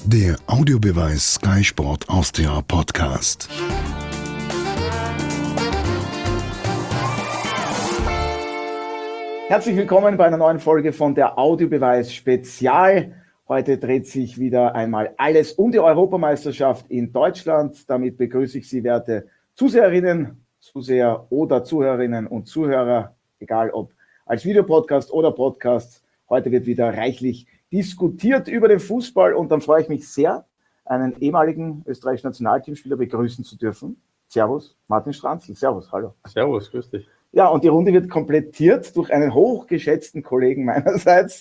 Der Audiobeweis Sky Sport Austria Podcast. Herzlich willkommen bei einer neuen Folge von der Audiobeweis Spezial. Heute dreht sich wieder einmal alles um die Europameisterschaft in Deutschland. Damit begrüße ich Sie, werte Zuseherinnen, Zuseher oder Zuhörerinnen und Zuhörer, egal ob als Videopodcast oder Podcast. Heute wird wieder reichlich diskutiert über den Fußball und dann freue ich mich sehr, einen ehemaligen österreichischen Nationalteamspieler begrüßen zu dürfen. Servus, Martin Stranzl. Servus, hallo. Servus, grüß dich. Ja, und die Runde wird komplettiert durch einen hochgeschätzten Kollegen meinerseits,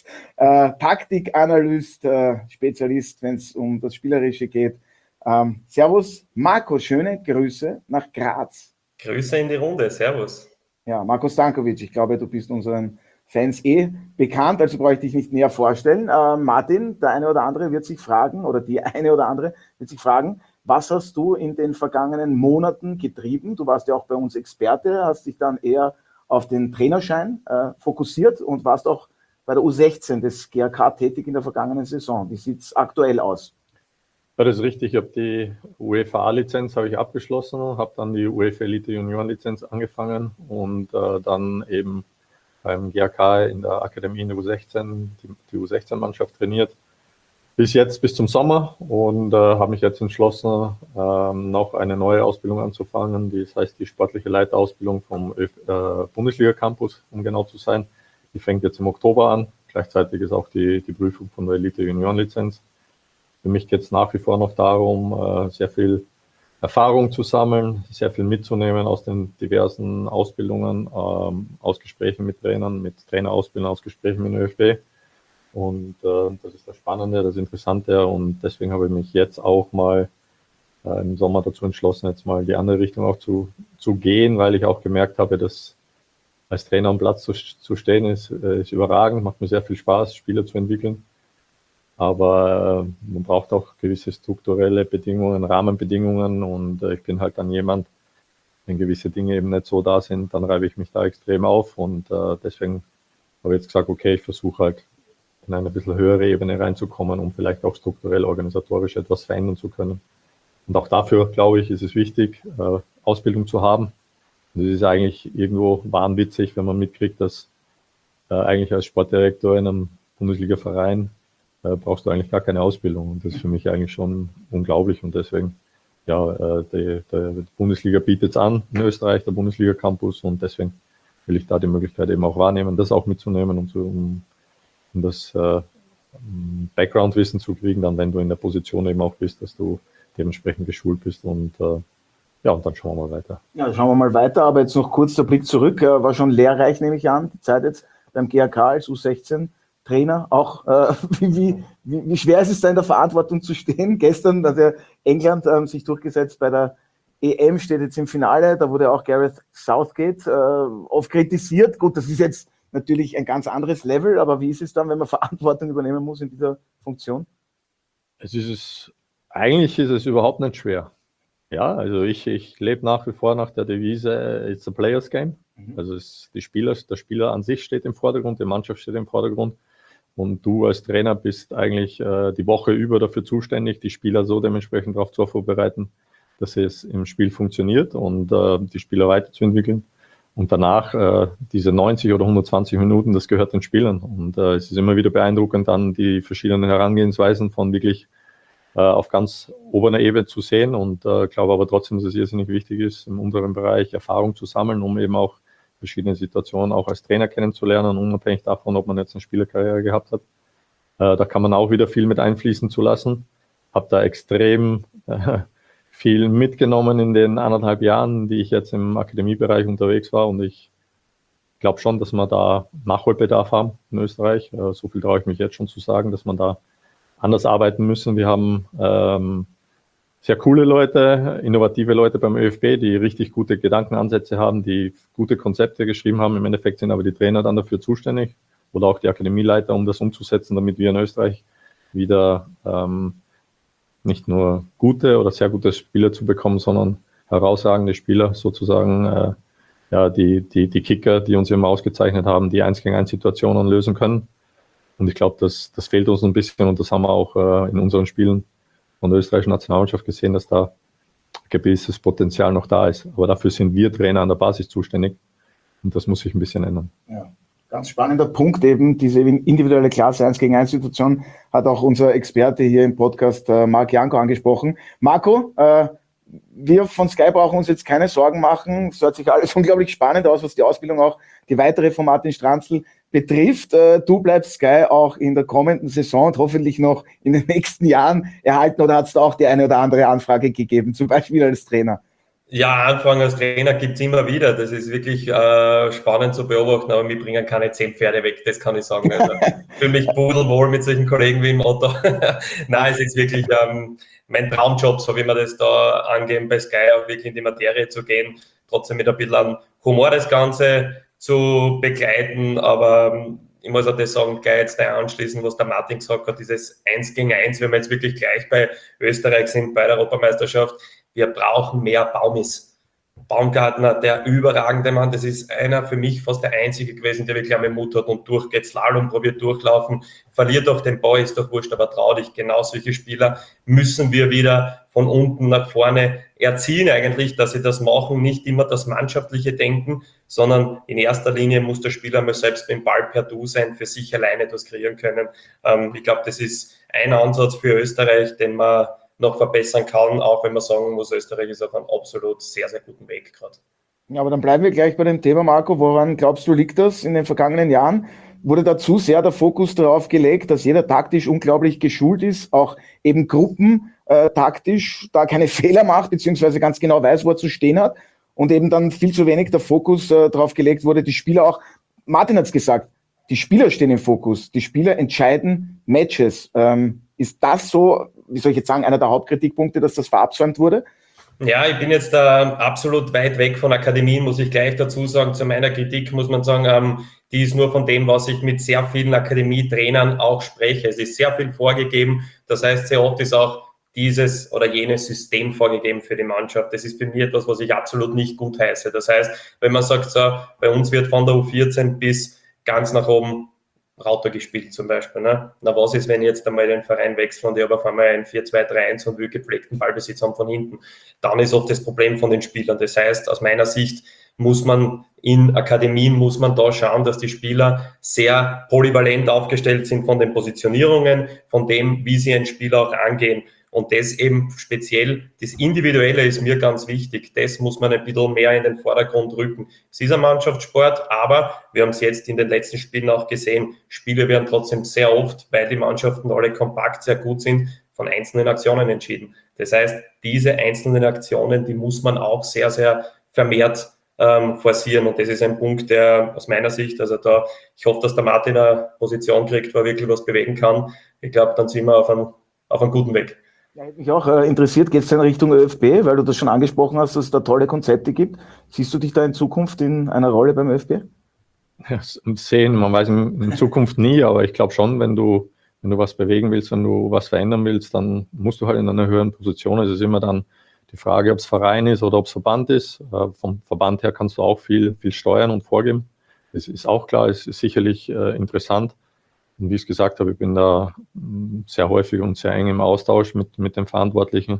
Taktikanalyst, Spezialist, wenn es um das Spielerische geht. Servus, Marco, schöne Grüße nach Graz. Grüße in die Runde, servus. Ja, Marco Stankovic, ich glaube, du bist unseren Fans bekannt, also brauche ich dich nicht näher vorstellen. Martin, der eine oder andere wird sich fragen, oder die eine oder andere wird sich fragen, was hast du in den vergangenen Monaten getrieben? Du warst ja auch bei uns Experte, hast dich dann eher auf den Trainerschein fokussiert und warst auch bei der U16 des GAK tätig in der vergangenen Saison. Wie sieht es aktuell aus? Ja, das ist richtig. Ich habe die UEFA-A-Lizenz abgeschlossen, habe dann die UEFA Elite Junioren-Lizenz angefangen und dann eben beim GAK in der Akademie in der U16, die U16-Mannschaft trainiert. Bis zum Sommer und habe mich jetzt entschlossen, noch eine neue Ausbildung anzufangen. Das heißt die sportliche Leiterausbildung vom Bundesliga-Campus, um genau zu sein. Die fängt jetzt im Oktober an. Gleichzeitig ist auch die Prüfung von der Elite Junioren-Lizenz. Für mich geht es nach wie vor noch darum, sehr viel Erfahrung zu sammeln, sehr viel mitzunehmen aus den diversen Ausbildungen, aus Gesprächen mit Trainern, mit Trainerausbildern, aus Gesprächen mit dem ÖFB. Und das ist das Spannende, das Interessante und deswegen habe ich mich jetzt auch mal im Sommer dazu entschlossen, jetzt mal die andere Richtung auch zu gehen, weil ich auch gemerkt habe, dass als Trainer am Platz zu stehen ist überragend, macht mir sehr viel Spaß, Spieler zu entwickeln. Aber man braucht auch gewisse strukturelle Bedingungen, Rahmenbedingungen und ich bin halt dann jemand, wenn gewisse Dinge eben nicht so da sind, dann reibe ich mich da extrem auf und deswegen habe ich jetzt gesagt, okay, ich versuche halt in eine bisschen höhere Ebene reinzukommen, um vielleicht auch strukturell, organisatorisch etwas verändern zu können. Und auch dafür, glaube ich, ist es wichtig, Ausbildung zu haben. Und es ist eigentlich irgendwo wahnwitzig, wenn man mitkriegt, dass eigentlich als Sportdirektor in einem Bundesliga-Verein brauchst du eigentlich gar keine Ausbildung. Und das ist für mich eigentlich schon unglaublich. Und deswegen, ja, die Bundesliga bietet es an in Österreich, der Bundesliga-Campus. Und deswegen will ich da die Möglichkeit eben auch wahrnehmen, das auch mitzunehmen, um das Background-Wissen zu kriegen, dann wenn du in der Position eben auch bist, dass du dementsprechend geschult bist. Und ja, und dann schauen wir mal weiter. Ja, schauen wir mal weiter. Aber jetzt noch kurz der Blick zurück. War schon lehrreich, nehme ich an, die Zeit jetzt beim GAK als U16. Trainer, auch wie schwer ist es da in der Verantwortung zu stehen? Gestern hat ja England sich durchgesetzt bei der EM, steht jetzt im Finale, da wurde auch Gareth Southgate oft kritisiert. Gut, das ist jetzt natürlich ein ganz anderes Level, aber wie ist es dann, wenn man Verantwortung übernehmen muss in dieser Funktion? Eigentlich ist es überhaupt nicht schwer. Ja, also ich lebe nach wie vor nach der Devise, it's a player's game. Also der Spieler an sich steht im Vordergrund, die Mannschaft steht im Vordergrund. Und du als Trainer bist eigentlich die Woche über dafür zuständig, die Spieler so dementsprechend darauf zu vorbereiten, dass es im Spiel funktioniert und die Spieler weiterzuentwickeln. Und danach diese 90 oder 120 Minuten, das gehört den Spielern. Und es ist immer wieder beeindruckend, dann die verschiedenen Herangehensweisen von wirklich auf ganz oberer Ebene zu sehen. Und glaube aber trotzdem, dass es irrsinnig wichtig ist, im unteren Bereich Erfahrung zu sammeln, um eben auch verschiedene Situationen auch als Trainer kennenzulernen, unabhängig davon, ob man jetzt eine Spielerkarriere gehabt hat. Da kann man auch wieder viel mit einfließen zu lassen. Habe da extrem viel mitgenommen in den 1,5 Jahren, die ich jetzt im Akademiebereich unterwegs war. Und ich glaube schon, dass wir da Nachholbedarf haben in Österreich. So viel traue ich mich jetzt schon zu sagen, dass man da anders arbeiten müssen. Wir haben sehr coole Leute, innovative Leute beim ÖFB, die richtig gute Gedankenansätze haben, die gute Konzepte geschrieben haben. Im Endeffekt sind aber die Trainer dann dafür zuständig oder auch die Akademieleiter, um das umzusetzen, damit wir in Österreich wieder nicht nur gute oder sehr gute Spieler zu bekommen, sondern herausragende Spieler sozusagen, die Kicker, die uns immer ausgezeichnet haben, die 1-gegen-1 Situationen lösen können. Und ich glaube, das fehlt uns ein bisschen und das haben wir auch in unseren Spielen von der österreichischen Nationalmannschaft gesehen, dass da ein gewisses Potenzial noch da ist. Aber dafür sind wir Trainer an der Basis zuständig und das muss sich ein bisschen ändern. Ja. Ganz spannender Punkt eben, diese individuelle Klasse 1 gegen 1 Situation hat auch unser Experte hier im Podcast, Marc Janko, angesprochen. Marco, wir von Sky brauchen uns jetzt keine Sorgen machen. Es hört sich alles unglaublich spannend aus, was die Ausbildung auch, die weitere von Martin Stranzl betrifft. Du bleibst Sky auch in der kommenden Saison und hoffentlich noch in den nächsten Jahren erhalten, oder hat es da auch die eine oder andere Anfrage gegeben, zum Beispiel als Trainer? Ja, Anfragen als Trainer gibt es immer wieder. Das ist wirklich spannend zu beobachten, aber wir bringen keine 10 Pferde weg, das kann ich sagen. Also, ich fühle mich pudelwohl mit solchen Kollegen wie im Otto. Nein, es ist wirklich mein Traumjob, so wie wir das da angehen bei Sky, auch wirklich in die Materie zu gehen, trotzdem mit ein bisschen Humor das Ganze zu begleiten, aber ich muss auch das sagen, gleich jetzt anschließen, was der Martin gesagt hat, dieses 1 gegen 1, wenn wir jetzt wirklich gleich bei Österreich sind, bei der Europameisterschaft, wir brauchen mehr Baumis. Baumgartner, der überragende Mann, das ist einer für mich fast der einzige gewesen, der wirklich einmal Mut hat und durchgeht, Slalom probiert durchlaufen, verliert doch den Ball, ist doch wurscht, aber trau dich. Genau solche Spieler müssen wir wieder von unten nach vorne erziehen eigentlich, dass sie das machen, nicht immer das mannschaftliche Denken, sondern in erster Linie muss der Spieler mal selbst mit dem Ball per Du sein, für sich alleine das kreieren können. Ich glaube, das ist ein Ansatz für Österreich, den man noch verbessern kann, auch wenn man sagen muss, Österreich ist auf einem absolut sehr, sehr guten Weg gerade. Ja, aber dann bleiben wir gleich bei dem Thema, Marco. Woran glaubst du, liegt das in den vergangenen Jahren? Wurde da zu sehr der Fokus darauf gelegt, dass jeder taktisch unglaublich geschult ist, auch eben taktisch da keine Fehler macht, beziehungsweise ganz genau weiß, wo er zu stehen hat, und eben dann viel zu wenig der Fokus darauf gelegt wurde, die Spieler auch, Martin hat es gesagt, die Spieler stehen im Fokus, die Spieler entscheiden Matches. Ist das so, wie soll ich jetzt sagen, einer der Hauptkritikpunkte, dass das verabsäumt wurde? Ja, ich bin jetzt da absolut weit weg von Akademien, muss ich gleich dazu sagen. Zu meiner Kritik muss man sagen, die ist nur von dem, was ich mit sehr vielen Akademietrainern auch spreche. Es ist sehr viel vorgegeben. Das heißt, sehr oft ist auch dieses oder jenes System vorgegeben für die Mannschaft. Das ist für mich etwas, was ich absolut nicht gut heiße. Das heißt, wenn man sagt, so, bei uns wird von der U14 bis ganz nach oben Rauter gespielt zum Beispiel. Ne? Na, was ist, wenn ich jetzt einmal den Verein wechsle und ich habe auf einmal ein 4-2-3-1 und will gepflegten Ballbesitz haben von hinten? Dann ist oft das Problem von den Spielern. Das heißt, aus meiner Sicht muss man in Akademien, muss man da schauen, dass die Spieler sehr polyvalent aufgestellt sind von den Positionierungen, von dem, wie sie ein Spiel auch angehen. Und das eben speziell, das Individuelle ist mir ganz wichtig. Das muss man ein bisschen mehr in den Vordergrund rücken. Es ist ein Mannschaftssport, aber wir haben es jetzt in den letzten Spielen auch gesehen, Spiele werden trotzdem sehr oft, weil die Mannschaften alle kompakt sehr gut sind, von einzelnen Aktionen entschieden. Das heißt, diese einzelnen Aktionen, die muss man auch sehr, sehr vermehrt forcieren. Und das ist ein Punkt, der aus meiner Sicht, also da, ich hoffe, dass der Martin eine Position kriegt, wo er wirklich was bewegen kann. Ich glaube, dann sind wir auf einem guten Weg. Ja, hätte mich auch interessiert, geht es in Richtung ÖFB, weil du das schon angesprochen hast, dass es da tolle Konzepte gibt. Siehst du dich da in Zukunft in einer Rolle beim ÖFB? Ja, sehen, man weiß in Zukunft nie, aber ich glaube schon, wenn du was bewegen willst, wenn du was verändern willst, dann musst du halt in einer höheren Position. Es ist immer dann die Frage, ob es Verein ist oder ob es Verband ist. Vom Verband her kannst du auch viel steuern und vorgeben. Das ist auch klar, es ist sicherlich interessant. Und wie ich es gesagt habe, ich bin da sehr häufig und sehr eng im Austausch mit den Verantwortlichen.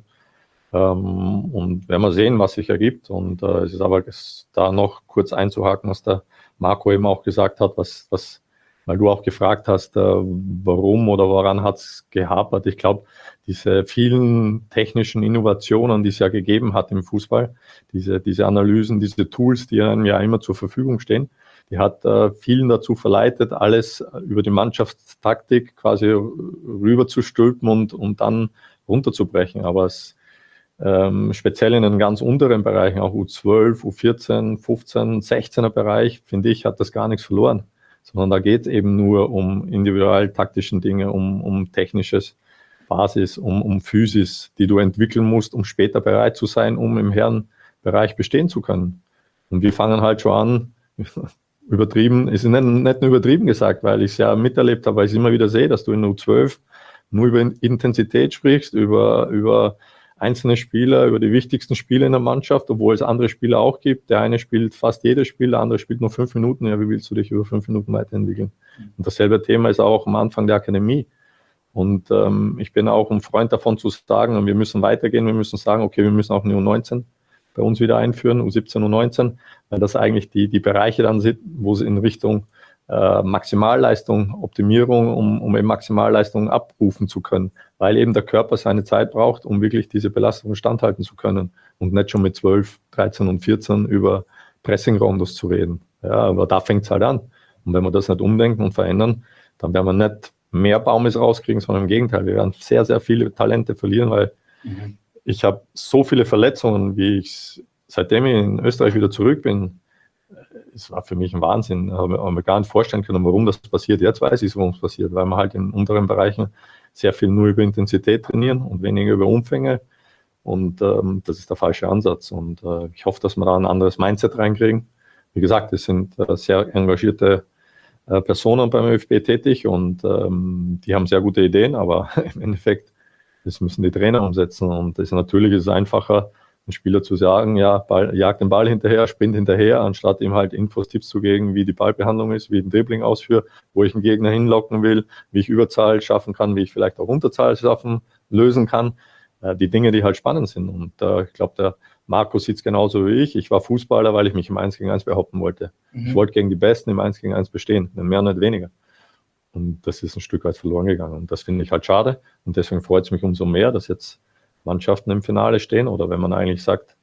Und werden wir sehen, was sich ergibt. Und es ist aber da noch kurz einzuhaken, was der Marco eben auch gesagt hat, weil du auch gefragt hast, warum oder woran hat es gehapert. Ich glaube, diese vielen technischen Innovationen, die es ja gegeben hat im Fußball, diese Analysen, diese Tools, die einem ja immer zur Verfügung stehen, die hat vielen dazu verleitet, alles über die Mannschaftstaktik quasi rüber zu stülpen und dann runterzubrechen. Aber es speziell in den ganz unteren Bereichen, auch U12, U14, 15, 16er Bereich, finde ich, hat das gar nichts verloren. Sondern da geht es eben nur um individual-taktischen Dinge, um technisches Basis, um Physis, die du entwickeln musst, um später bereit zu sein, um im Herrenbereich bestehen zu können. Und wir fangen halt schon an, übertrieben, ist nicht nur übertrieben gesagt, weil ich es ja miterlebt habe, weil ich es immer wieder sehe, dass du in U12 nur über Intensität sprichst, über einzelne Spieler, über die wichtigsten Spiele in der Mannschaft, obwohl es andere Spieler auch gibt. Der eine spielt fast jedes Spiel, der andere spielt nur 5 Minuten. Ja, wie willst du dich über 5 Minuten weiterentwickeln? Und dasselbe Thema ist auch am Anfang der Akademie. Und ich bin auch ein Freund davon zu sagen, wir müssen weitergehen, wir müssen sagen, okay, wir müssen auch eine U19 bei uns wieder einführen, U17, U19, weil das eigentlich die Bereiche dann sind, wo es in Richtung Maximalleistung, Optimierung, um eben Maximalleistung abrufen zu können, weil eben der Körper seine Zeit braucht, um wirklich diese Belastung standhalten zu können und nicht schon mit 12, 13 und 14 über Pressing-Rondos zu reden. Ja, aber da fängt es halt an. Und wenn wir das nicht umdenken und verändern, dann werden wir nicht mehr Baumes rauskriegen, sondern im Gegenteil. Wir werden sehr, sehr viele Talente verlieren, weil ich habe so viele Verletzungen, seitdem ich in Österreich wieder zurück bin. Es war für mich ein Wahnsinn. Ich habe mir gar nicht vorstellen können, warum das passiert. Jetzt weiß ich, warum es passiert, weil wir halt in unteren Bereichen sehr viel nur über Intensität trainieren und weniger über Umfänge. Und das ist der falsche Ansatz. Und ich hoffe, dass wir da ein anderes Mindset reinkriegen. Wie gesagt, es sind sehr engagierte Personen beim ÖFB tätig und die haben sehr gute Ideen, aber im Endeffekt, das müssen die Trainer umsetzen. Und natürlich ist es einfacher, einen Spieler zu sagen, ja, jag den Ball hinterher, sprint hinterher, anstatt ihm halt Infos, Tipps zu geben, wie die Ballbehandlung ist, wie ich ein Dribbling ausführe, wo ich einen Gegner hinlocken will, wie ich Überzahl schaffen kann, wie ich vielleicht auch Unterzahl lösen kann. Die Dinge, die halt spannend sind. Und ich glaube, der Marco sieht es genauso wie ich. Ich war Fußballer, weil ich mich im 1 gegen 1 behaupten wollte. Ich wollte gegen die Besten im 1 gegen 1 bestehen, nicht mehr, nicht weniger. Und das ist ein Stück weit verloren gegangen. Und das finde ich halt schade. Und deswegen freut es mich umso mehr, dass jetzt Mannschaften im Finale stehen. Oder wenn man eigentlich sagt,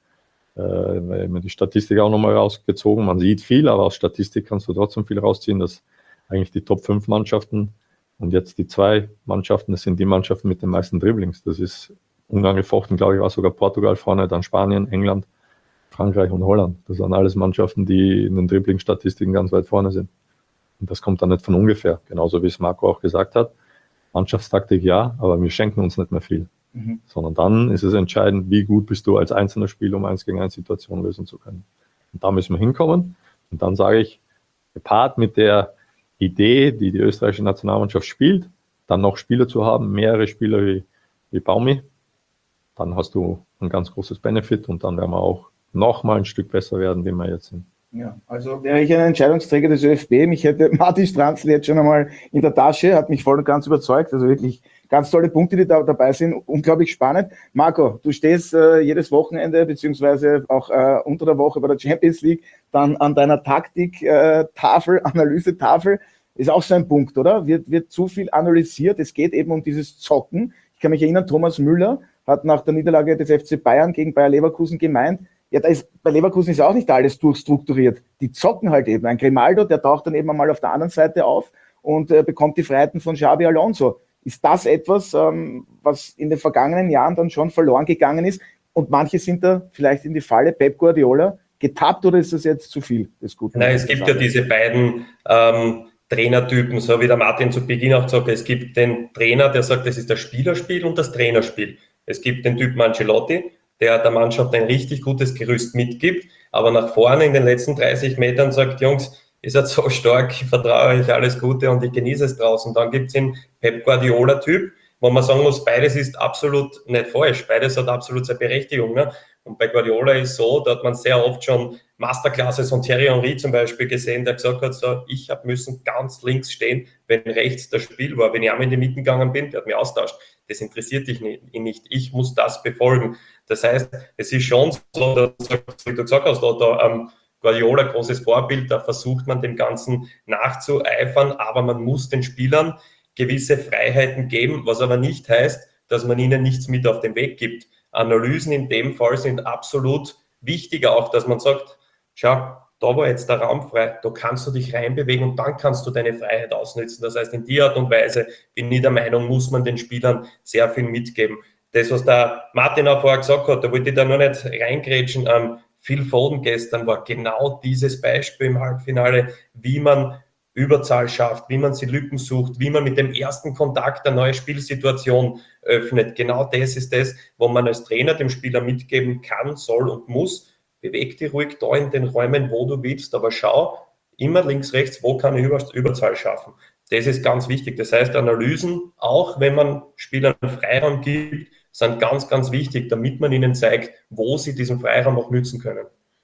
weil man die Statistik auch nochmal rausgezogen, man sieht viel, aber aus Statistik kannst du trotzdem viel rausziehen, dass eigentlich die Top 5 Mannschaften und jetzt die 2 Mannschaften, das sind die Mannschaften mit den meisten Dribblings. Das ist unangefochten, glaube ich, war sogar Portugal vorne, dann Spanien, England, Frankreich und Holland. Das sind alles Mannschaften, die in den Dribbling-Statistiken ganz weit vorne sind. Und das kommt dann nicht von ungefähr. Genauso wie es Marco auch gesagt hat. Mannschaftstaktik ja, aber wir schenken uns nicht mehr viel. Sondern dann ist es entscheidend, wie gut bist du als einzelner Spieler, um 1 gegen 1 Situationen lösen zu können. Und da müssen wir hinkommen. Und dann sage ich, gepaart mit der Idee, die österreichische Nationalmannschaft spielt, dann noch Spieler zu haben, mehrere Spieler wie Baumi, dann hast du ein ganz großes Benefit und dann werden wir auch noch mal ein Stück besser werden, wie wir jetzt sind. Ja, also wäre ich ein Entscheidungsträger des ÖFB, mich hätte Martin Stranzl jetzt schon einmal in der Tasche, hat mich voll und ganz überzeugt, also wirklich ganz tolle Punkte, die da dabei sind, unglaublich spannend. Marco, du stehst jedes Wochenende beziehungsweise auch unter der Woche bei der Champions League dann an deiner Taktik-Tafel, Analysetafel, ist auch so ein Punkt, oder? Wird zu viel analysiert, es geht eben um dieses Zocken. Ich kann mich erinnern, Thomas Müller hat nach der Niederlage des FC Bayern gegen Bayer Leverkusen gemeint, ja, bei Leverkusen ist auch nicht alles durchstrukturiert. Die zocken halt eben. Ein Grimaldo, der taucht dann eben einmal auf der anderen Seite auf und bekommt die Freiheiten von Xabi Alonso. Ist das etwas, was in den vergangenen Jahren dann schon verloren gegangen ist? Und manche sind da vielleicht in die Falle Pep Guardiola getappt, oder ist das jetzt zu viel des Guten? Nein, es gibt ja diese beiden Trainertypen, so wie der Martin zu Beginn auch gesagt hat. Es gibt den Trainer, der sagt, das ist das Spielerspiel und das Trainerspiel. Es gibt den Typen Ancelotti, der Mannschaft ein richtig gutes Gerüst mitgibt, aber nach vorne in den letzten 30 Metern sagt, Jungs, ihr seid so stark, ich vertraue euch, alles Gute und ich genieße es draußen. Dann gibt es den Pep Guardiola-Typ, wo man sagen muss, beides ist absolut nicht falsch, beides hat absolut seine Berechtigung. Ne? Und bei Guardiola ist so, da hat man sehr oft schon Masterclasses von Thierry Henry zum Beispiel gesehen, der gesagt hat, so, ich habe müssen ganz links stehen, wenn rechts das Spiel war. Wenn ich einmal in die Mitte gegangen bin, der hat mich austauscht. Das interessiert dich nicht. Ich muss das befolgen. Das heißt, es ist schon so, dass, wie du gesagt hast, da Guardiola, großes Vorbild, da versucht man dem Ganzen nachzueifern, aber man muss den Spielern gewisse Freiheiten geben, was aber nicht heißt, dass man ihnen nichts mit auf den Weg gibt. Analysen in dem Fall sind absolut wichtig, auch dass man sagt, schau, da war jetzt der Raum frei, da kannst du dich reinbewegen und dann kannst du deine Freiheit ausnutzen. Das heißt, in die Art und Weise bin ich der Meinung, muss man den Spielern sehr viel mitgeben. Das, was der Martin auch vorher gesagt hat, da wollte ich da noch nicht reingrätschen, Phil Foden gestern war genau dieses Beispiel im Halbfinale, wie man Überzahl schafft, wie man sie Lücken sucht, wie man mit dem ersten Kontakt eine neue Spielsituation öffnet. Genau das ist das, wo man als Trainer dem Spieler mitgeben kann, soll und muss. Beweg dich ruhig da in den Räumen, wo du willst, aber schau immer links, rechts, wo kann ich Überzahl schaffen. Das ist ganz wichtig. Das heißt, Analysen, auch wenn man Spielern Freiraum gibt, sind ganz, ganz wichtig, damit man ihnen zeigt, wo sie diesen Freiraum auch nützen können.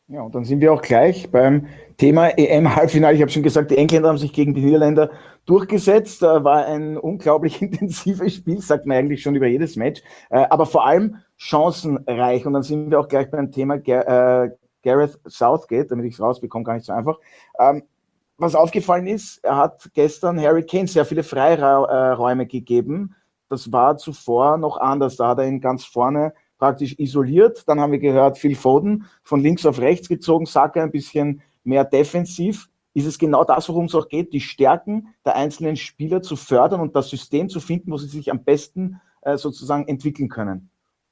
Ja, und dann sind wir auch gleich beim Thema EM-Halbfinale. Ich habe schon gesagt, die Engländer haben sich gegen die Niederländer durchgesetzt. War ein unglaublich intensives Spiel, sagt man eigentlich schon über jedes Match, aber vor allem chancenreich. Und dann sind wir auch gleich beim Thema Gareth Southgate, damit ich es rausbekomme, gar nicht so einfach. Was aufgefallen ist, er hat gestern Harry Kane sehr viele Freiräume gegeben. Das war zuvor noch anders. Da hat er ihn ganz vorne praktisch isoliert. Dann haben wir gehört, Phil Foden von links auf rechts gezogen, Saka ein bisschen mehr defensiv. Ist es genau das, worum es auch geht, die Stärken der einzelnen Spieler zu fördern und das System zu finden, wo sie sich am besten sozusagen entwickeln können?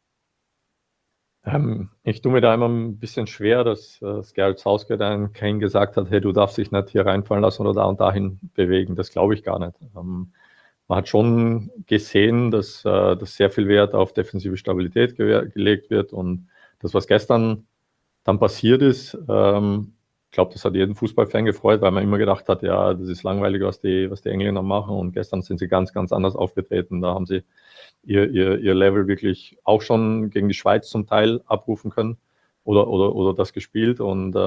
Ich tue mir da immer ein bisschen schwer, dass Gareth Southgate einen Kane gesagt hat, hey, du darfst dich nicht hier reinfallen lassen oder da und dahin bewegen. Das glaube ich gar nicht. Man hat schon gesehen, dass sehr viel Wert auf defensive Stabilität gelegt wird, und das, was gestern dann passiert ist, ich glaube, das hat jeden Fußballfan gefreut, weil man immer gedacht hat, ja, das ist langweilig, was die Engländer machen, und gestern sind sie ganz, ganz anders aufgetreten. Da haben sie ihr Level wirklich auch schon gegen die Schweiz zum Teil abrufen können oder das gespielt, und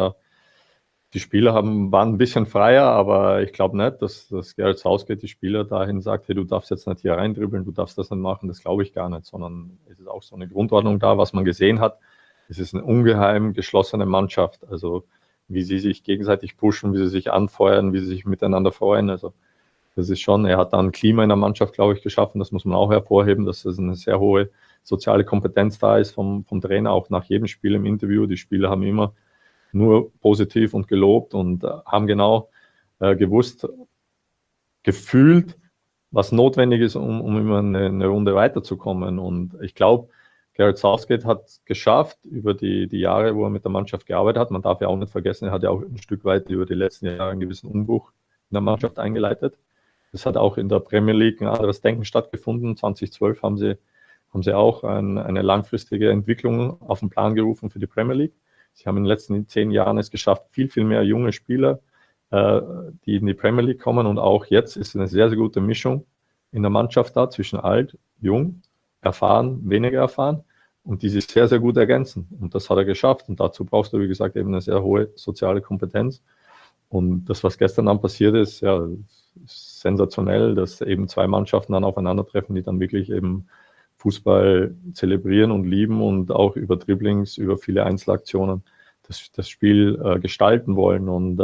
die Spieler waren ein bisschen freier, aber ich glaube nicht, dass Gareth Southgate die Spieler dahin sagt, hey, du darfst jetzt nicht hier reindribbeln, du darfst das nicht machen, das glaube ich gar nicht, sondern es ist auch so eine Grundordnung da, was man gesehen hat. Es ist eine ungeheim geschlossene Mannschaft, also wie sie sich gegenseitig pushen, wie sie sich anfeuern, wie sie sich miteinander freuen, also das ist schon, er hat da ein Klima in der Mannschaft, glaube ich, geschaffen, das muss man auch hervorheben, dass es eine sehr hohe soziale Kompetenz da ist vom Trainer, auch nach jedem Spiel im Interview. Die Spieler haben immer nur positiv und gelobt und haben genau gewusst, gefühlt, was notwendig ist, um immer eine Runde weiterzukommen. Und ich glaube, Gareth Southgate hat es geschafft, über die Jahre, wo er mit der Mannschaft gearbeitet hat. Man darf ja auch nicht vergessen, er hat ja auch ein Stück weit über die letzten Jahre einen gewissen Umbruch in der Mannschaft eingeleitet. Es hat auch in der Premier League ein anderes Denken stattgefunden. 2012 haben sie auch eine langfristige Entwicklung auf den Plan gerufen für die Premier League. Sie haben in den letzten 10 Jahren es geschafft, viel, viel mehr junge Spieler, die in die Premier League kommen. Und auch jetzt ist eine sehr, sehr gute Mischung in der Mannschaft da zwischen alt, jung, erfahren, weniger erfahren, und die sich sehr, sehr gut ergänzen. Und das hat er geschafft. Und dazu brauchst du, wie gesagt, eben eine sehr hohe soziale Kompetenz. Und das, was gestern dann passiert ist, ja, ist sensationell, dass eben 2 Mannschaften dann aufeinandertreffen, die dann wirklich eben Fußball zelebrieren und lieben und auch über Dribblings, über viele Einzelaktionen das Spiel gestalten wollen. Und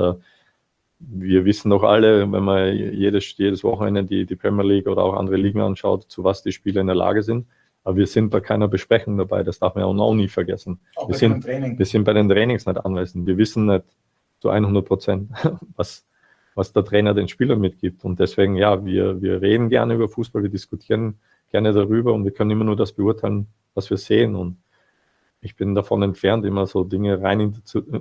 wir wissen doch alle, wenn man jedes Wochenende die Premier League oder auch andere Ligen anschaut, zu was die Spieler in der Lage sind. Aber wir sind bei keiner Besprechung dabei, das darf man auch noch nie vergessen. Wir sind bei den Trainings nicht anwesend. Wir wissen nicht zu 100%, was der Trainer den Spielern mitgibt. Und deswegen, ja, wir reden gerne über Fußball, wir diskutieren gerne darüber, und wir können immer nur das beurteilen, was wir sehen. Und ich bin davon entfernt, immer so Dinge rein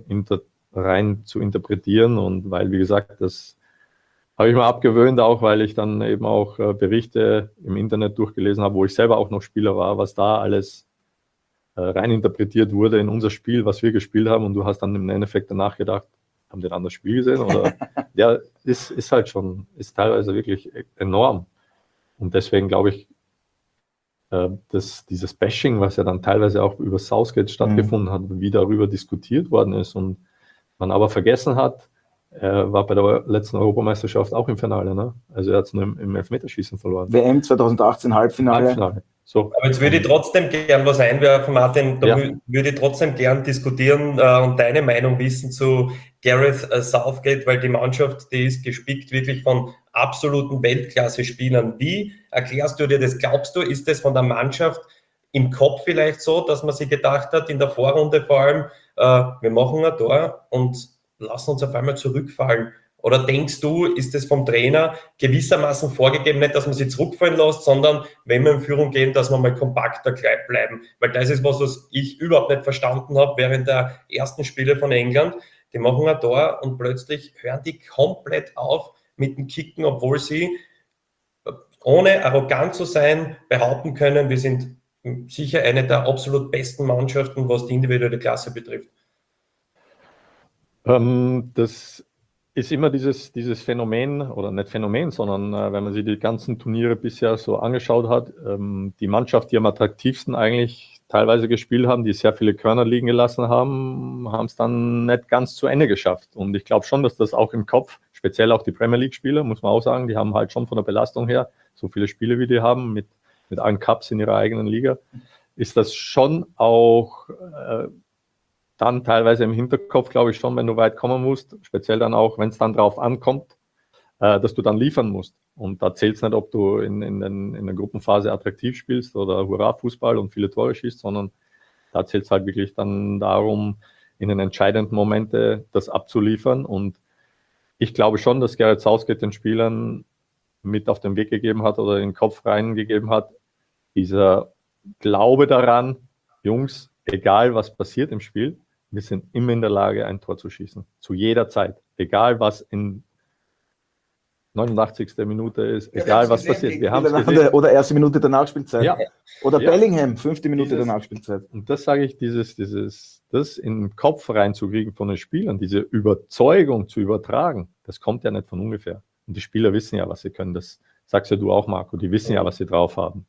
zu interpretieren. Und weil, wie gesagt, das habe ich mir abgewöhnt, auch weil ich dann eben auch Berichte im Internet durchgelesen habe, wo ich selber auch noch Spieler war, was da alles rein interpretiert wurde in unser Spiel, was wir gespielt haben. Und du hast dann im Endeffekt danach gedacht, haben die dann das Spiel gesehen? Oder ja, ist halt schon, ist teilweise wirklich enorm. Und deswegen glaube ich, dass dieses Bashing, was ja dann teilweise auch über Southgate stattgefunden hat, wie darüber diskutiert worden ist, und man aber vergessen hat, er war bei der letzten Europameisterschaft auch im Finale, ne? Also er hat es nur im Elfmeterschießen verloren. WM 2018 Halbfinale. So. Aber jetzt würde ich trotzdem gern was einwerfen, Martin. Da würde ich trotzdem gern diskutieren und deine Meinung wissen zu Gareth Southgate, weil die Mannschaft, die ist gespickt wirklich von absoluten Weltklasse-Spielern. Wie erklärst du dir das? Glaubst du, ist das von der Mannschaft im Kopf vielleicht so, dass man sich gedacht hat, in der Vorrunde vor allem, wir machen ein Tor und lassen uns auf einmal zurückfallen? Oder denkst du, ist es vom Trainer gewissermaßen vorgegeben, nicht, dass man sich zurückfallen lässt, sondern wenn wir in Führung gehen, dass wir mal kompakter bleiben? Weil das ist was ich überhaupt nicht verstanden habe während der ersten Spiele von England. Die machen ein Tor und plötzlich hören die komplett auf mit dem Kicken, obwohl sie, ohne arrogant zu sein, behaupten können, wir sind sicher eine der absolut besten Mannschaften, was die individuelle Klasse betrifft. Das ist immer dieses Phänomen, oder nicht Phänomen, sondern wenn man sich die ganzen Turniere bisher so angeschaut hat, die Mannschaft, die am attraktivsten eigentlich teilweise gespielt haben, die sehr viele Körner liegen gelassen haben, haben es dann nicht ganz zu Ende geschafft. Und ich glaube schon, dass das auch im Kopf, speziell auch die Premier League-Spieler, muss man auch sagen, die haben halt schon von der Belastung her so viele Spiele, wie die haben, mit allen Cups in ihrer eigenen Liga, ist das schon auch dann teilweise im Hinterkopf, glaube ich schon, wenn du weit kommen musst, speziell dann auch, wenn es dann drauf ankommt, dass du dann liefern musst. Und da zählt es nicht, ob du in der Gruppenphase attraktiv spielst oder Hurra-Fußball und viele Tore schießt, sondern da zählt es halt wirklich dann darum, in den entscheidenden Momenten das abzuliefern. Und ich glaube schon, dass Gareth Southgate den Spielern mit auf den Weg gegeben hat oder in den Kopf reingegeben hat, dieser Glaube daran, Jungs, egal was passiert im Spiel, wir sind immer in der Lage, ein Tor zu schießen. Zu jeder Zeit. Egal was in 89. Minute ist, egal was passiert. Wir haben es gesehen. Oder erste Minute der Nachspielzeit. Ja. Oder Bellingham, 5. Minute der Nachspielzeit. Und das sage ich, das in den Kopf reinzukriegen von den Spielern, diese Überzeugung zu übertragen, das kommt ja nicht von ungefähr. Und die Spieler wissen ja, was sie können. Das sagst ja du auch, Marco. Die wissen ja, was sie drauf haben.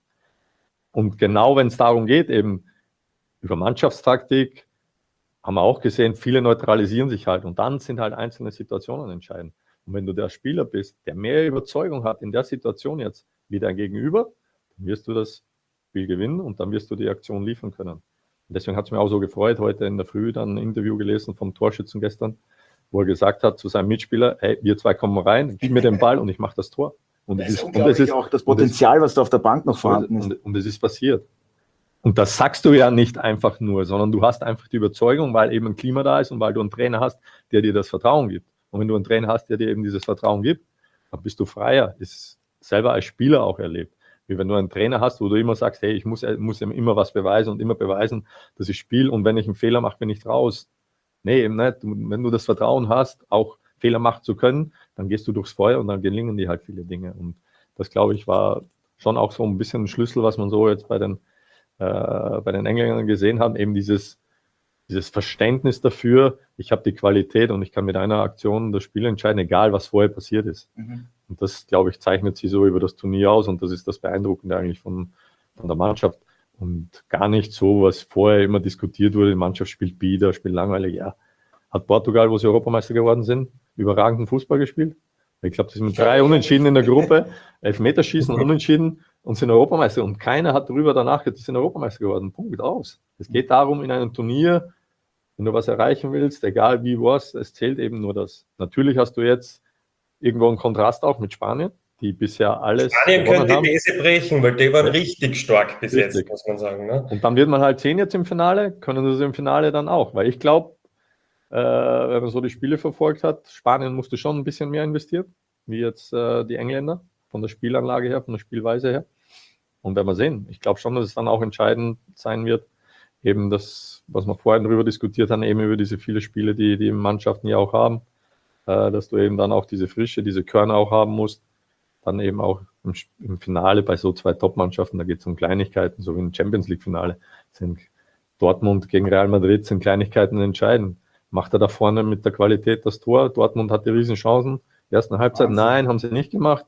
Und genau wenn es darum geht, eben über Mannschaftstaktik, haben wir auch gesehen, viele neutralisieren sich halt. Und dann sind halt einzelne Situationen entscheidend. Und wenn du der Spieler bist, der mehr Überzeugung hat in der Situation jetzt wie dein Gegenüber, dann wirst du das Spiel gewinnen und dann wirst du die Aktion liefern können. Und deswegen hat es mich auch so gefreut, heute in der Früh dann ein Interview gelesen vom Torschützen gestern, wo er gesagt hat zu seinem Mitspieler, hey, wir zwei kommen rein, gib mir den Ball und ich mache das Tor. Und das ist auch das Potenzial, was da auf der Bank noch vorhanden ist. Und es ist passiert. Und das sagst du ja nicht einfach nur, sondern du hast einfach die Überzeugung, weil eben ein Klima da ist und weil du einen Trainer hast, der dir das Vertrauen gibt. Und wenn du einen Trainer hast, der dir eben dieses Vertrauen gibt, dann bist du freier. Ist selber als Spieler auch erlebt. Wie wenn du einen Trainer hast, wo du immer sagst, hey, ich muss ihm immer was beweisen und immer beweisen, dass ich spiele und wenn ich einen Fehler mache, bin ich raus. Nee, eben nicht. Wenn du das Vertrauen hast, auch Fehler machen zu können, dann gehst du durchs Feuer und dann gelingen dir halt viele Dinge. Und das, glaube ich, war schon auch so ein bisschen ein Schlüssel, was man so jetzt bei den Engländern gesehen hat, eben dieses Verständnis dafür, ich habe die Qualität und ich kann mit einer Aktion das Spiel entscheiden, egal was vorher passiert ist. Mhm. Und das, glaube ich, zeichnet sie so über das Turnier aus und das ist das Beeindruckende eigentlich von der Mannschaft und gar nicht so, was vorher immer diskutiert wurde, die Mannschaft spielt bieder, spielt langweilig. Ja, hat Portugal, wo sie Europameister geworden sind, überragenden Fußball gespielt? Ich glaube, das sind mit 3 Unentschieden in der Gruppe, Elfmeterschießen, Unentschieden und sind Europameister. Und keiner hat darüber danach gesagt, die sind Europameister geworden. Punkt, aus. Es geht darum, in einem Turnier, wenn du was erreichen willst, egal wie was, es zählt eben nur das. Natürlich hast du jetzt irgendwo einen Kontrast auch mit Spanien, die bisher alles Spanien könnte die These brechen, weil die waren richtig stark bis jetzt, muss man sagen. Ne? Und dann wird man halt sehen jetzt im Finale, können das im Finale dann auch. Weil ich glaube, wenn man so die Spiele verfolgt hat, Spanien musste schon ein bisschen mehr investieren, wie jetzt die Engländer, von der Spielanlage her, von der Spielweise her. Und werden wir sehen. Ich glaube schon, dass es dann auch entscheidend sein wird, eben das, was wir vorhin darüber diskutiert haben, eben über diese viele Spiele, die Mannschaften ja auch haben, dass du eben dann auch diese Frische, diese Körner auch haben musst. Dann eben auch im Finale bei so 2 Top-Mannschaften, da geht es um Kleinigkeiten, so wie im Champions-League-Finale. Sind Dortmund gegen Real Madrid sind Kleinigkeiten entscheidend. Macht er da vorne mit der Qualität das Tor? Dortmund hat die Riesenchancen. Die ersten Halbzeit, nein, haben sie nicht gemacht.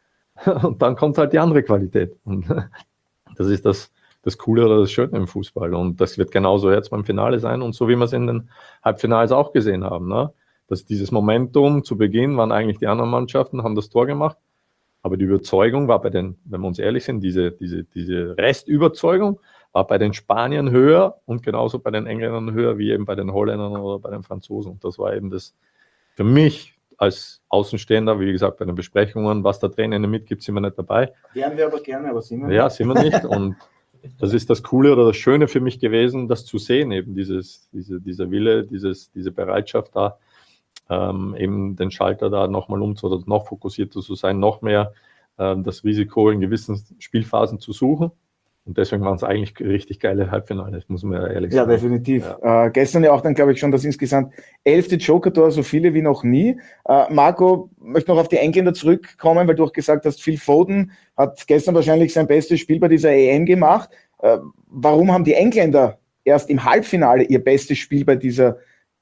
Und dann kommt halt die andere Qualität. Und das ist das Coole oder das Schöne im Fußball. Und das wird genauso jetzt beim Finale sein. Und so wie wir es in den Halbfinals auch gesehen haben. Ne? Dass dieses Momentum zu Beginn waren eigentlich die anderen Mannschaften, haben das Tor gemacht. Aber die Überzeugung war bei den, wenn wir uns ehrlich sind, diese Restüberzeugung war bei den Spaniern höher und genauso bei den Engländern höher wie eben bei den Holländern oder bei den Franzosen. Und das war eben das für mich als Außenstehender, wie gesagt, bei den Besprechungen, was der Trainer mitgibt, sind wir nicht dabei. Wären wir aber gerne, aber sind wir nicht. Ja, sind wir nicht. Und das ist das Coole oder das Schöne für mich gewesen, das zu sehen, eben dieser Wille, diese Bereitschaft da, eben den Schalter da nochmal oder noch fokussierter zu sein, noch mehr das Risiko in gewissen Spielphasen zu suchen. Und deswegen waren es eigentlich richtig geile Halbfinale, das muss man ja ehrlich sagen. Ja, definitiv. Ja. Gestern ja auch dann, glaube ich, schon das insgesamt 11. Joker-Tor, so viele wie noch nie. Marco, möchte noch auf die Engländer zurückkommen, weil du auch gesagt hast, Phil Foden hat gestern wahrscheinlich sein bestes Spiel bei dieser EM gemacht. Warum haben die Engländer erst im Halbfinale ihr bestes Spiel bei dieser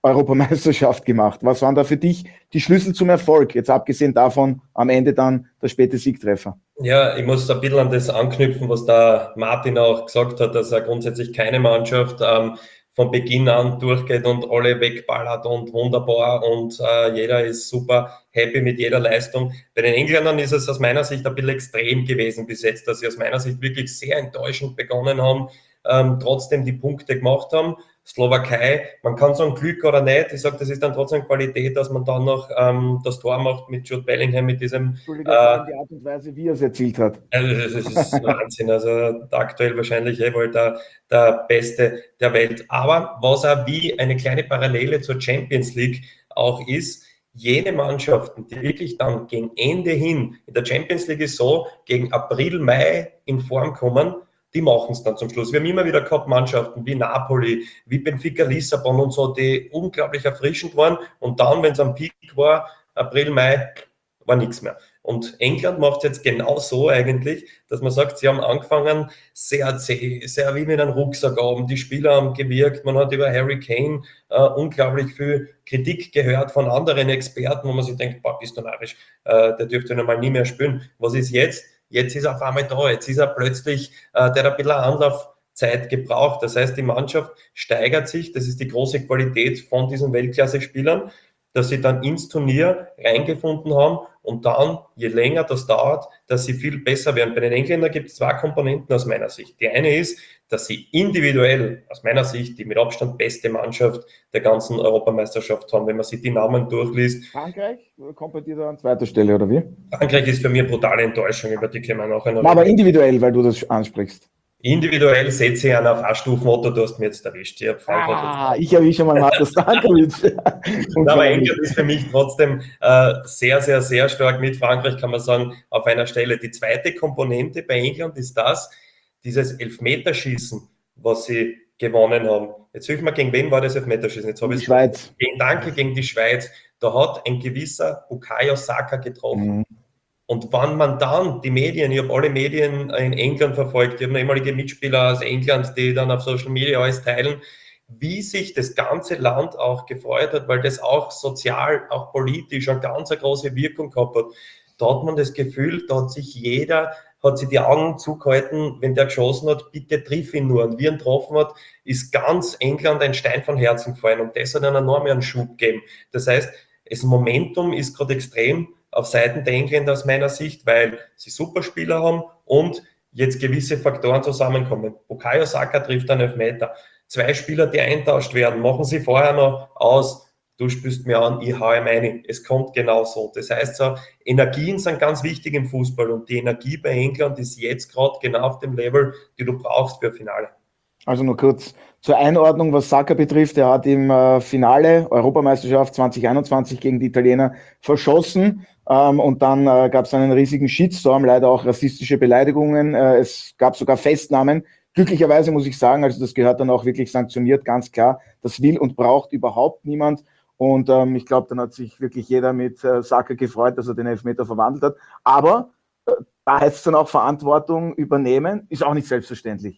Europameisterschaft gemacht. Was waren da für dich die Schlüssel zum Erfolg? Jetzt abgesehen davon am Ende dann der späte Siegtreffer. Ja, ich muss ein bisschen an das anknüpfen, was da Martin auch gesagt hat, dass er grundsätzlich keine Mannschaft von Beginn an durchgeht und alle wegballert und wunderbar und jeder ist super happy mit jeder Leistung. Bei den Engländern ist es aus meiner Sicht ein bisschen extrem gewesen bis jetzt, dass sie aus meiner Sicht wirklich sehr enttäuschend begonnen haben, trotzdem die Punkte gemacht haben. Slowakei, man kann sagen Glück oder nicht, ich sage, das ist dann trotzdem Qualität, dass man dann noch das Tor macht mit Jude Bellingham, mit diesem... Entschuldigung, vor allem die Art und Weise, wie er es erzielt hat. Das ist Wahnsinn, also aktuell wahrscheinlich wohl der Beste der Welt. Aber was auch wie eine kleine Parallele zur Champions League auch ist, jene Mannschaften, die wirklich dann gegen Ende hin, in der Champions League ist so, gegen April, Mai in Form kommen, die machen es dann zum Schluss. Wir haben immer wieder gehabt Mannschaften wie Napoli, wie Benfica Lissabon und so, die unglaublich erfrischend waren. Und dann, wenn es am Peak war, April, Mai, war nichts mehr. Und England macht jetzt genau so eigentlich, dass man sagt, sie haben angefangen sehr zäh, sehr wie mit einem Rucksack oben. Die Spieler haben gewirkt, man hat über Harry Kane unglaublich viel Kritik gehört von anderen Experten, wo man sich denkt, boah, bist du narrisch, der dürfte normal nie mehr spielen. Was ist jetzt? Jetzt ist er auf einmal da, jetzt ist er plötzlich, der hat ein bisschen Anlaufzeit gebraucht. Das heißt, die Mannschaft steigert sich, das ist die große Qualität von diesen Weltklasse-Spielern, dass sie dann ins Turnier reingefunden haben und dann, je länger das dauert, dass sie viel besser werden. Bei den Engländern gibt es zwei Komponenten aus meiner Sicht. Die eine ist, dass sie individuell, aus meiner Sicht, die mit Abstand beste Mannschaft der ganzen Europameisterschaft haben, wenn man sich die Namen durchliest. Frankreich kommt bei dir da an zweiter Stelle, oder wie? Frankreich ist für mich eine brutale Enttäuschung, über die können wir nachher noch reden. Aber individuell, weil du das ansprichst. Individuell setze ich einen auf A-Stufen Otto, du hast mir jetzt erwischt. Ich erwische mal Marco Stankovic. Aber England ist für mich trotzdem sehr, sehr, sehr stark mit Frankreich, kann man sagen, auf einer Stelle. Die zweite Komponente bei England ist dieses Elfmeterschießen, was sie gewonnen haben. Jetzt hilf mir, gegen wen war das Elfmeterschießen? Jetzt habe die Schweiz. Gegen die Schweiz. Da hat ein gewisser Bukayo Saka getroffen. Mhm. Und wenn man dann die Medien, ich habe alle Medien in England verfolgt, ich habe ehemalige Mitspieler aus England, die dann auf Social Media alles teilen, wie sich das ganze Land auch gefreut hat, weil das auch sozial, auch politisch eine ganz große Wirkung gehabt hat. Da hat man das Gefühl, da hat sich die Augen zugehalten, wenn der geschossen hat, bitte triff ihn nur. Und wie er ihn getroffen hat, ist ganz England ein Stein von Herzen gefallen und das hat einen enormen Schub gegeben. Das heißt, das Momentum ist gerade extrem auf Seiten der Engländer aus meiner Sicht, weil sie Superspieler haben und jetzt gewisse Faktoren zusammenkommen. Bukayo Saka trifft einen Elfmeter. 2 Spieler, die eintauscht werden, machen sie vorher noch aus. Du spielst mir an, ich haue meine. Es kommt genau so. Das heißt, so, Energien sind ganz wichtig im Fußball und die Energie bei England ist jetzt gerade genau auf dem Level, die du brauchst für Finale. Also nur kurz zur Einordnung, was Saka betrifft. Er hat im Finale Europameisterschaft 2021 gegen die Italiener verschossen. Und dann gab es einen riesigen Shitstorm, leider auch rassistische Beleidigungen. Es gab sogar Festnahmen. Glücklicherweise muss ich sagen, also das gehört dann auch wirklich sanktioniert, ganz klar. Das will und braucht überhaupt niemand. Und ich glaube, dann hat sich wirklich jeder mit Saka gefreut, dass er den Elfmeter verwandelt hat. Aber da heißt es dann auch Verantwortung übernehmen, ist auch nicht selbstverständlich.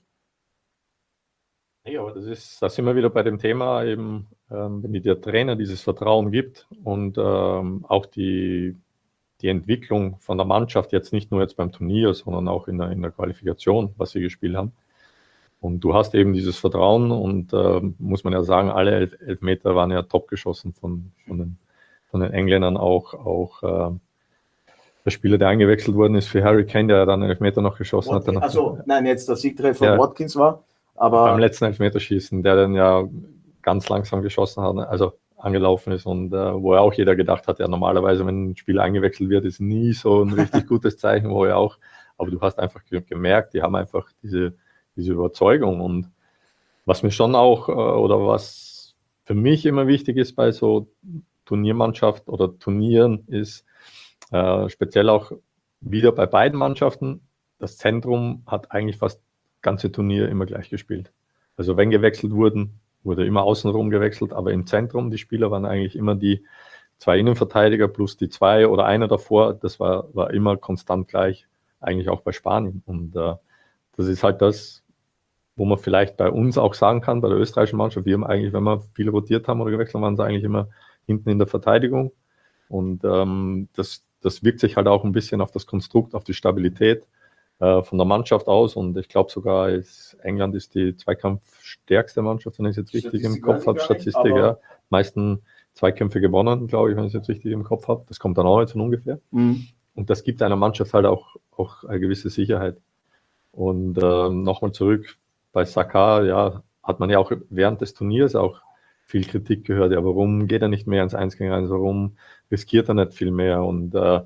Ja, aber da sind wir wieder bei dem Thema eben, wenn dir der Trainer dieses Vertrauen gibt und auch die Entwicklung von der Mannschaft, jetzt nicht nur jetzt beim Turnier, sondern auch in der Qualifikation, was sie gespielt haben. Und du hast eben dieses Vertrauen und muss man ja sagen, alle Elfmeter waren ja top geschossen von den Engländern auch. Der Spieler, der eingewechselt worden ist für Harry Kane, der dann einen Elfmeter noch geschossen hat. Also nein, jetzt der Siegtreffer Watkins war. Aber beim letzten Elfmeterschießen, der dann ja ganz langsam geschossen hat, also angelaufen ist und wo ja auch jeder gedacht hat, ja normalerweise, wenn ein Spieler eingewechselt wird, ist nie so ein richtig gutes Zeichen, wo er auch, aber du hast einfach gemerkt, die haben einfach diese Überzeugung und was mir schon auch, oder was für mich immer wichtig ist bei so Turniermannschaft oder Turnieren ist, speziell auch wieder bei beiden Mannschaften, das Zentrum hat eigentlich fast ganze Turnier immer gleich gespielt. Also wenn gewechselt wurde immer außenrum gewechselt, aber im Zentrum, die Spieler waren eigentlich immer die 2 Innenverteidiger plus die 2 oder einer davor, das war immer konstant gleich, eigentlich auch bei Spanien. Und das ist halt das, wo man vielleicht bei uns auch sagen kann, bei der österreichischen Mannschaft, wir haben eigentlich, wenn wir viel rotiert haben oder gewechselt haben, waren sie eigentlich immer hinten in der Verteidigung. Und das wirkt sich halt auch ein bisschen auf das Konstrukt, auf die Stabilität von der Mannschaft aus. Und ich glaube sogar, England ist die zweikampfstärkste Mannschaft, wenn ich es jetzt richtig im Kopf habe. Statistik, ja. Meisten Zweikämpfe gewonnen, glaube ich, wenn ich es jetzt richtig im Kopf habe. Das kommt dann auch jetzt von ungefähr. Mhm. Und das gibt einer Mannschaft halt auch eine gewisse Sicherheit. Und nochmal zurück bei Saka, ja, hat man ja auch während des Turniers auch viel Kritik gehört. Ja, warum geht er nicht mehr ins 1 gegen 1? Warum riskiert er nicht viel mehr? Und ja,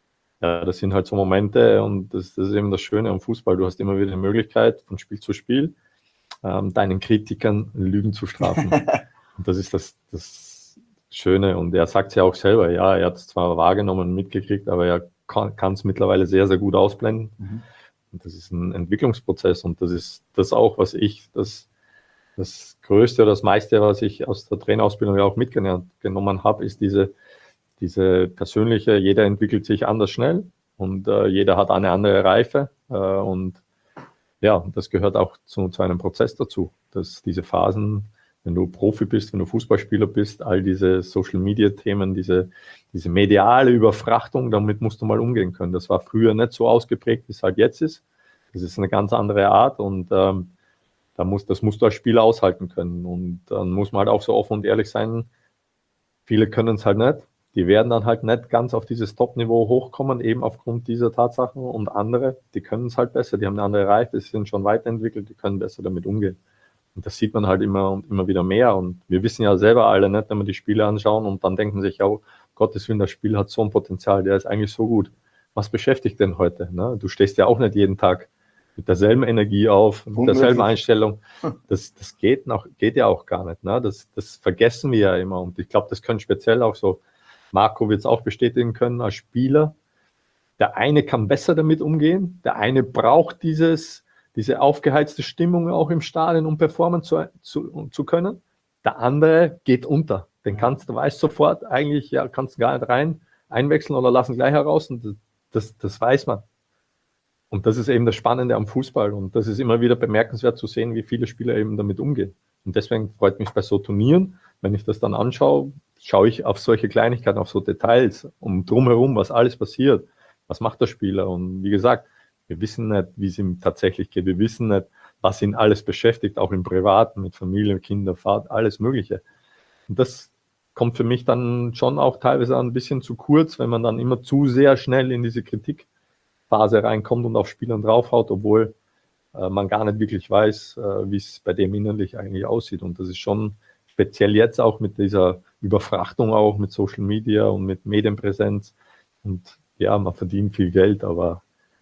das sind halt so Momente und das ist eben das Schöne am Fußball. Du hast immer wieder die Möglichkeit, von Spiel zu Spiel deinen Kritikern Lügen zu strafen. Und das ist das Schöne. Und er sagt es ja auch selber, ja, er hat es zwar wahrgenommen und mitgekriegt, aber er kann es mittlerweile sehr, sehr gut ausblenden. Mhm. Und das ist ein Entwicklungsprozess und das ist das auch, was ich, das Größte oder das meiste, was ich aus der Trainerausbildung ja auch mitgenommen habe, ist diese persönliche, jeder entwickelt sich anders schnell und jeder hat eine andere Reife und ja, das gehört auch zu einem Prozess dazu, dass diese Phasen, wenn du Profi bist, wenn du Fußballspieler bist, all diese Social-Media-Themen, diese mediale Überfrachtung, damit musst du mal umgehen können. Das war früher nicht so ausgeprägt, wie es halt jetzt ist. Das ist eine ganz andere Art und das musst du als Spieler aushalten können. Und dann muss man halt auch so offen und ehrlich sein, viele können es halt nicht. Die werden dann halt nicht ganz auf dieses Top-Niveau hochkommen, eben aufgrund dieser Tatsachen. Und andere, die können es halt besser, die haben eine andere Reife, die sind schon weiterentwickelt, die können besser damit umgehen. Und das sieht man halt immer und immer wieder mehr. Und wir wissen ja selber alle nicht, wenn wir die Spiele anschauen und dann denken sich, oh Gottes Willen, das Spiel hat so ein Potenzial, der ist eigentlich so gut. Was beschäftigt denn heute? Ne? Du stehst ja auch nicht jeden Tag mit derselben Energie auf, mit derselben Einstellung. Das geht ja auch gar nicht. Ne? Das vergessen wir ja immer. Und ich glaube, das können speziell auch so, Marco wird es auch bestätigen können, als Spieler. Der eine kann besser damit umgehen, der eine braucht diese aufgeheizte Stimmung auch im Stadion, um performen zu können. Der andere geht unter. Du weißt sofort, eigentlich kannst du gar nicht einwechseln oder lassen gleich heraus. Und das weiß man. Und das ist eben das Spannende am Fußball. Und das ist immer wieder bemerkenswert zu sehen, wie viele Spieler eben damit umgehen. Und deswegen freut mich bei so Turnieren, wenn ich das dann anschaue, schaue ich auf solche Kleinigkeiten, auf so Details, drumherum, was alles passiert. Was macht der Spieler? Und wie gesagt, wir wissen nicht, wie es ihm tatsächlich geht. Wir wissen nicht, was ihn alles beschäftigt, auch im Privaten, mit Familie, Kinder, Fahrt, alles Mögliche. Und das kommt für mich dann schon auch teilweise ein bisschen zu kurz, wenn man dann immer zu sehr schnell in diese Kritikphase reinkommt und auf Spielern draufhaut, obwohl man gar nicht wirklich weiß, wie es bei dem innerlich eigentlich aussieht. Und das ist schon speziell jetzt auch mit dieser Überfrachtung auch mit Social Media und mit Medienpräsenz. Und ja, man verdient viel Geld, aber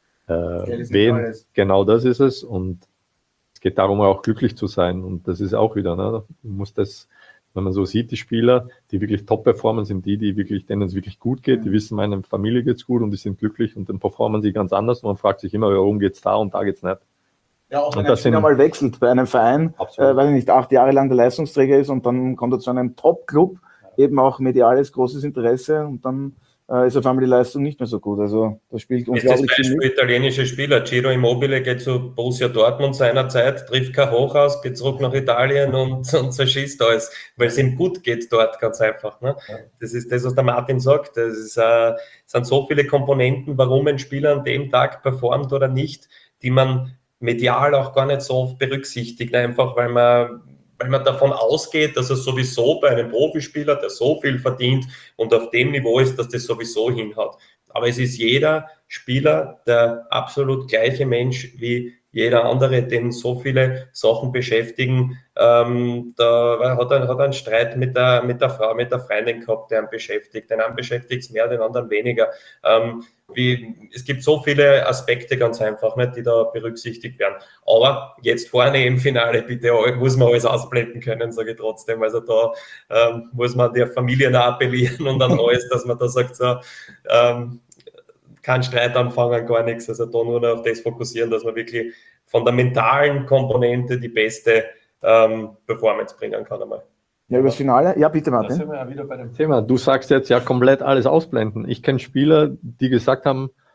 genau das ist es. Und es geht darum, auch glücklich zu sein. Und das ist auch wieder, ne? Man muss das, wenn man so sieht, die Spieler, die wirklich top performen, sind die wirklich, denen es wirklich gut geht. Die wissen, meiner Familie geht's gut und die sind glücklich und dann performen sie ganz anders. Und man fragt sich immer, warum geht's da und da geht's nicht. Ja, auch wenn ein Spieler mal wechselt bei einem Verein, weil er nicht 8 Jahre lang der Leistungsträger ist und dann kommt er zu einem Top-Club, eben auch mediales großes Interesse und dann ist auf einmal die Leistung nicht mehr so gut. Also das spielt unglaublich viel mit. Italienische Spieler, Ciro Immobile geht zu Borussia Dortmund seinerzeit, trifft kein Hoch aus, geht zurück nach Italien und zerschießt alles, weil es ihm gut geht dort, ganz einfach. Ne? Ja. Das ist das, was der Martin sagt. Das sind so viele Komponenten, warum ein Spieler an dem Tag performt oder nicht, die man medial auch gar nicht so oft berücksichtigt, einfach weil man davon ausgeht, dass er sowieso bei einem Profispieler, der so viel verdient und auf dem Niveau ist, dass das sowieso hinhaut. Aber es ist jeder Spieler der absolut gleiche Mensch wie jeder andere, den so viele Sachen beschäftigen. Da hat er einen Streit mit der Frau, mit der Freundin gehabt, der ihn beschäftigt. Den einen beschäftigt es mehr, den anderen weniger. Es gibt so viele Aspekte ganz einfach, nicht, die da berücksichtigt werden. Aber jetzt vorne im Finale, bitte, muss man alles ausblenden können, sage ich trotzdem. Also da muss man der Familie noch appellieren und dann alles, dass man da sagt, so, kein Streit anfangen, gar nichts. Also da nur noch auf das fokussieren, dass man wirklich von der mentalen Komponente die beste Performance bringen kann einmal. Ja, über das Finale? Ja, bitte, Martin. Da sind wir ja wieder bei dem Thema. Du sagst jetzt ja komplett alles ausblenden. Ich kenne Spieler, die gesagt haben,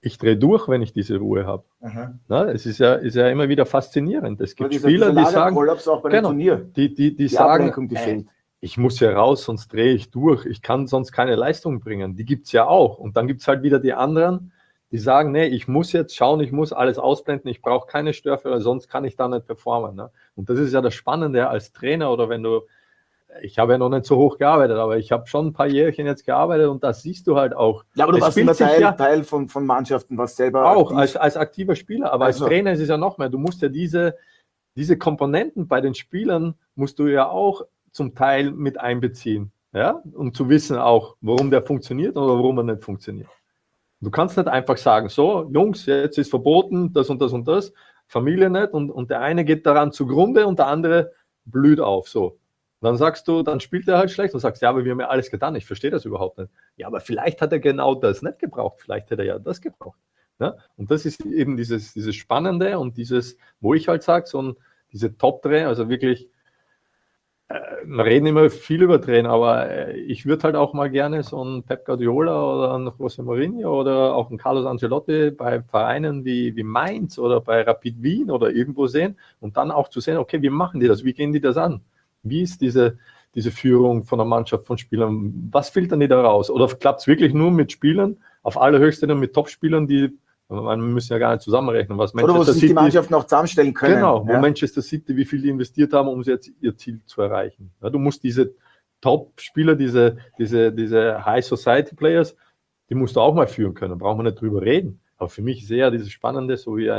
ich drehe durch, wenn ich diese Ruhe habe. Es ist ja immer wieder faszinierend. Es gibt Spieler, die sagen, auch bei dem Turnier. Die sagen, ich muss hier raus, sonst drehe ich durch. Ich kann sonst keine Leistung bringen. Die gibt es ja auch. Und dann gibt es halt wieder die anderen, die sagen, nee, ich muss jetzt schauen, ich muss alles ausblenden, ich brauche keine Störfehler, sonst kann ich da nicht performen. Ne? Und das ist ja das Spannende als Trainer oder ich habe ja noch nicht so hoch gearbeitet, aber ich habe schon ein paar Jährchen jetzt gearbeitet und das siehst du halt auch. Ja, aber du warst immer Teil von Mannschaften, was selber auch als aktiver Spieler, aber als Trainer ist es ja noch mehr. Du musst ja diese Komponenten bei den Spielern musst du ja auch zum Teil mit einbeziehen, ja, um zu wissen auch, warum der funktioniert oder warum er nicht funktioniert. Du kannst nicht einfach sagen, so, Jungs, jetzt ist verboten, das und das und das, Familie nicht und der eine geht daran zugrunde und der andere blüht auf, so. Dann sagst du, dann spielt er halt schlecht und sagst, ja, aber wir haben ja alles getan, ich verstehe das überhaupt nicht. Ja, aber vielleicht hat er genau das nicht gebraucht, vielleicht hätte er ja das gebraucht. Ja? Und das ist eben dieses Spannende und wo ich halt sage, diese Top-Trainer, also wirklich, wir reden immer viel über Trainer, aber ich würde halt auch mal gerne so einen Pep Guardiola oder einen José Mourinho oder auch einen Carlos Ancelotti bei Vereinen wie Mainz oder bei Rapid Wien oder irgendwo sehen und dann auch zu sehen, okay, wie machen die das, wie gehen die das an? Wie ist diese Führung von der Mannschaft, von Spielern? Was filtern die da raus? Oder klappt es wirklich nur mit Spielern, auf allerhöchster Ebene mit Top-Spielern, wir müssen ja gar nicht zusammenrechnen, was Manchester City... Oder wo sich die Mannschaft noch zusammenstellen können. Genau, wo Manchester City, wie viel die investiert haben, um jetzt ihr Ziel zu erreichen. Ja, du musst diese Top-Spieler, diese High-Society-Players, die musst du auch mal führen können, brauchen wir nicht drüber reden. Aber für mich ist eher dieses Spannende, so wie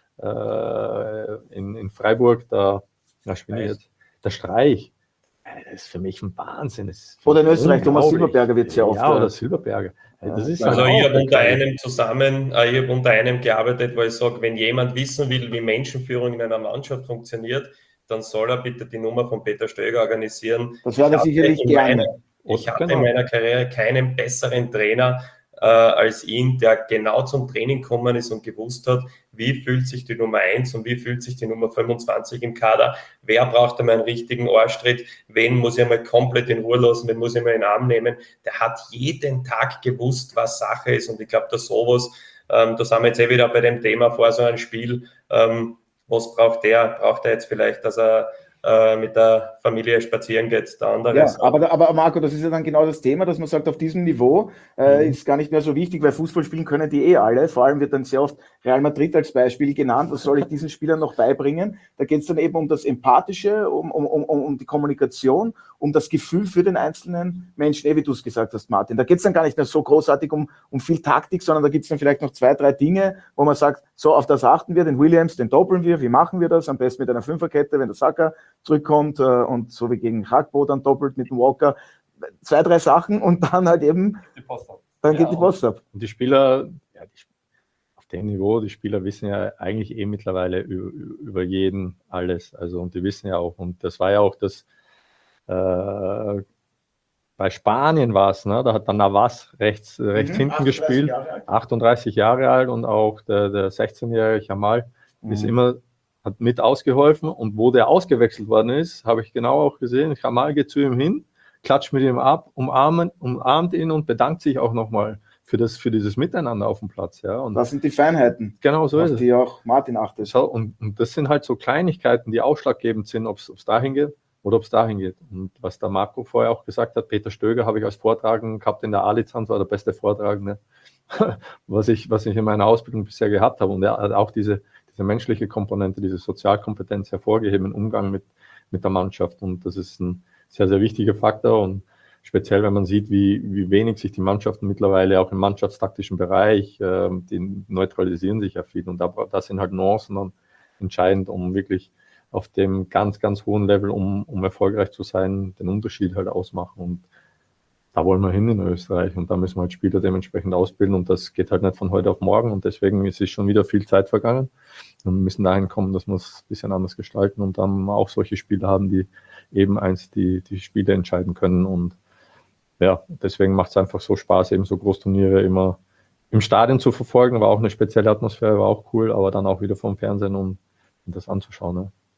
in Freiburg, der Streich, das ist für mich ein Wahnsinn. Oder in Österreich, Thomas Silberberger wird es ja oft. Ja, oder Silberberger. Das ist also ich habe unter einem gearbeitet, wo ich sage, wenn jemand wissen will, wie Menschenführung in einer Mannschaft funktioniert, dann soll er bitte die Nummer von Peter Stöger organisieren. Das wäre sicherlich gerne. Ich hatte in meiner Karriere keinen besseren Trainer als ihn, der genau zum Training gekommen ist und gewusst hat, wie fühlt sich die Nummer 1 und wie fühlt sich die Nummer 25 im Kader, wer braucht einmal einen richtigen Arschtritt, wen muss ich einmal komplett in Ruhe lassen, wen muss ich mal in den Arm nehmen. Der hat jeden Tag gewusst, was Sache ist und ich glaube, dass sowas, da sind wir jetzt wieder bei dem Thema vor so einem Spiel, was braucht der? Braucht er jetzt vielleicht, dass er mit der Familie spazieren geht, der andere. Ja, aber Marco, das ist ja dann genau das Thema, dass man sagt, auf diesem Niveau ist gar nicht mehr so wichtig, weil Fußball spielen können die alle. Vor allem wird dann sehr oft Real Madrid als Beispiel genannt. Was soll ich diesen Spielern noch beibringen? Da geht es dann eben um das Empathische, um die Kommunikation, um das Gefühl für den einzelnen Menschen, wie du es gesagt hast, Martin. Da geht es dann gar nicht mehr so großartig um viel Taktik, sondern da gibt es dann vielleicht noch 2, 3 Dinge, wo man sagt, so, auf das achten wir, den Williams, den doppeln wir, wie machen wir das? Am besten mit einer Fünferkette, wenn der Saka zurückkommt und so wie gegen Chakpo dann doppelt mit dem Walker. 2, 3 Sachen und dann halt eben dann geht die Post ab. Und die Spieler, auf dem Niveau, die Spieler wissen ja eigentlich mittlerweile über jeden alles. Also und die wissen ja auch, und das war ja auch das bei Spanien war es, ne? Da hat dann Navas rechts hinten gespielt, 38 Jahre alt und auch der 16-jährige Jamal hat mit ausgeholfen und wo der ausgewechselt worden ist, habe ich genau auch gesehen, Jamal geht zu ihm hin, klatscht mit ihm ab, umarmt ihn und bedankt sich auch nochmal für dieses Miteinander auf dem Platz. Ja. Und das sind die Feinheiten, genau so ist es. Die auch Martin achtet. So, und das sind halt so Kleinigkeiten, die ausschlaggebend sind, ob es dahin geht oder ob es dahin geht. Und was der Marco vorher auch gesagt hat, Peter Stöger habe ich als Vortragenden gehabt in der A-Lizenz, war der beste Vortragende, was ich in meiner Ausbildung bisher gehabt habe. Und er hat auch diese menschliche Komponente, diese Sozialkompetenz hervorgeheben im Umgang mit der Mannschaft. Und das ist ein sehr, sehr wichtiger Faktor. Und speziell, wenn man sieht, wie wenig sich die Mannschaften mittlerweile auch im mannschaftstaktischen Bereich, die neutralisieren sich ja viel. Und da sind halt Nuancen dann entscheidend, um wirklich auf dem ganz, ganz hohen Level, um erfolgreich zu sein, den Unterschied halt ausmachen. Und da wollen wir hin in Österreich und da müssen wir halt Spieler dementsprechend ausbilden und das geht halt nicht von heute auf morgen und deswegen ist es schon wieder viel Zeit vergangen und wir müssen dahin kommen, dass wir es ein bisschen anders gestalten und dann auch solche Spieler haben, die eben die Spiele entscheiden können und ja, deswegen macht es einfach so Spaß, eben so Großturniere immer im Stadion zu verfolgen, war auch eine spezielle Atmosphäre, war auch cool, aber dann auch wieder vom Fernsehen und das anzuschauen. Ne?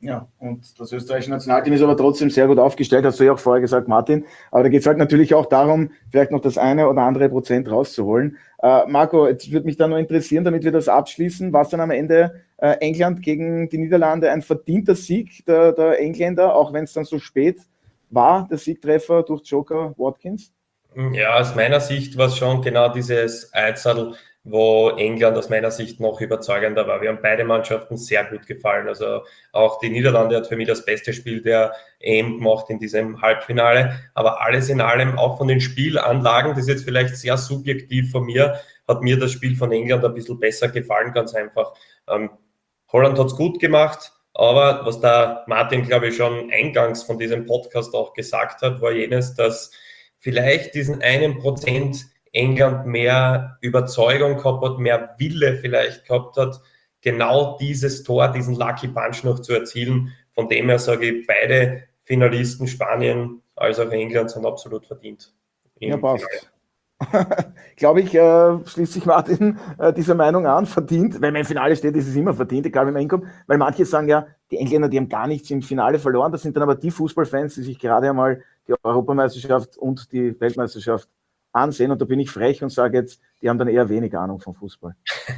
Ja, und das österreichische Nationalteam ist aber trotzdem sehr gut aufgestellt, hast du ja auch vorher gesagt, Martin. Aber da geht es halt natürlich auch darum, vielleicht noch das eine oder andere Prozent rauszuholen. Marco, jetzt würde mich da nur interessieren, damit wir das abschließen, war es dann am Ende England gegen die Niederlande ein verdienter Sieg der Engländer, auch wenn es dann so spät war, der Siegtreffer durch Joker Watkins? Ja, aus meiner Sicht war es schon genau dieses Einzel, wo England aus meiner Sicht noch überzeugender war. Wir haben beide Mannschaften sehr gut gefallen. Also auch die Niederlande hat für mich das beste Spiel der EM gemacht in diesem Halbfinale. Aber alles in allem, auch von den Spielanlagen, das ist jetzt vielleicht sehr subjektiv von mir, hat mir das Spiel von England ein bisschen besser gefallen, ganz einfach. Holland hat es gut gemacht, aber was der Martin, glaube ich, schon eingangs von diesem Podcast auch gesagt hat, war jenes, dass vielleicht diesen 1% England mehr Überzeugung gehabt hat, mehr Wille vielleicht gehabt hat, genau dieses Tor, diesen Lucky Punch noch zu erzielen. Von dem her sage ich, beide Finalisten, Spanien als auch England, sind absolut verdient. Ja, passt. Glaube ich, schließt sich Martin dieser Meinung an, verdient. Wenn man im Finale steht, ist es immer verdient, egal wie man hinkommt. Weil manche sagen ja, die Engländer, die haben gar nichts im Finale verloren. Das sind dann aber die Fußballfans, die sich gerade einmal die Europameisterschaft und die Weltmeisterschaft ansehen. Und da bin ich frech und sage jetzt, die haben dann eher wenig Ahnung vom Fußball.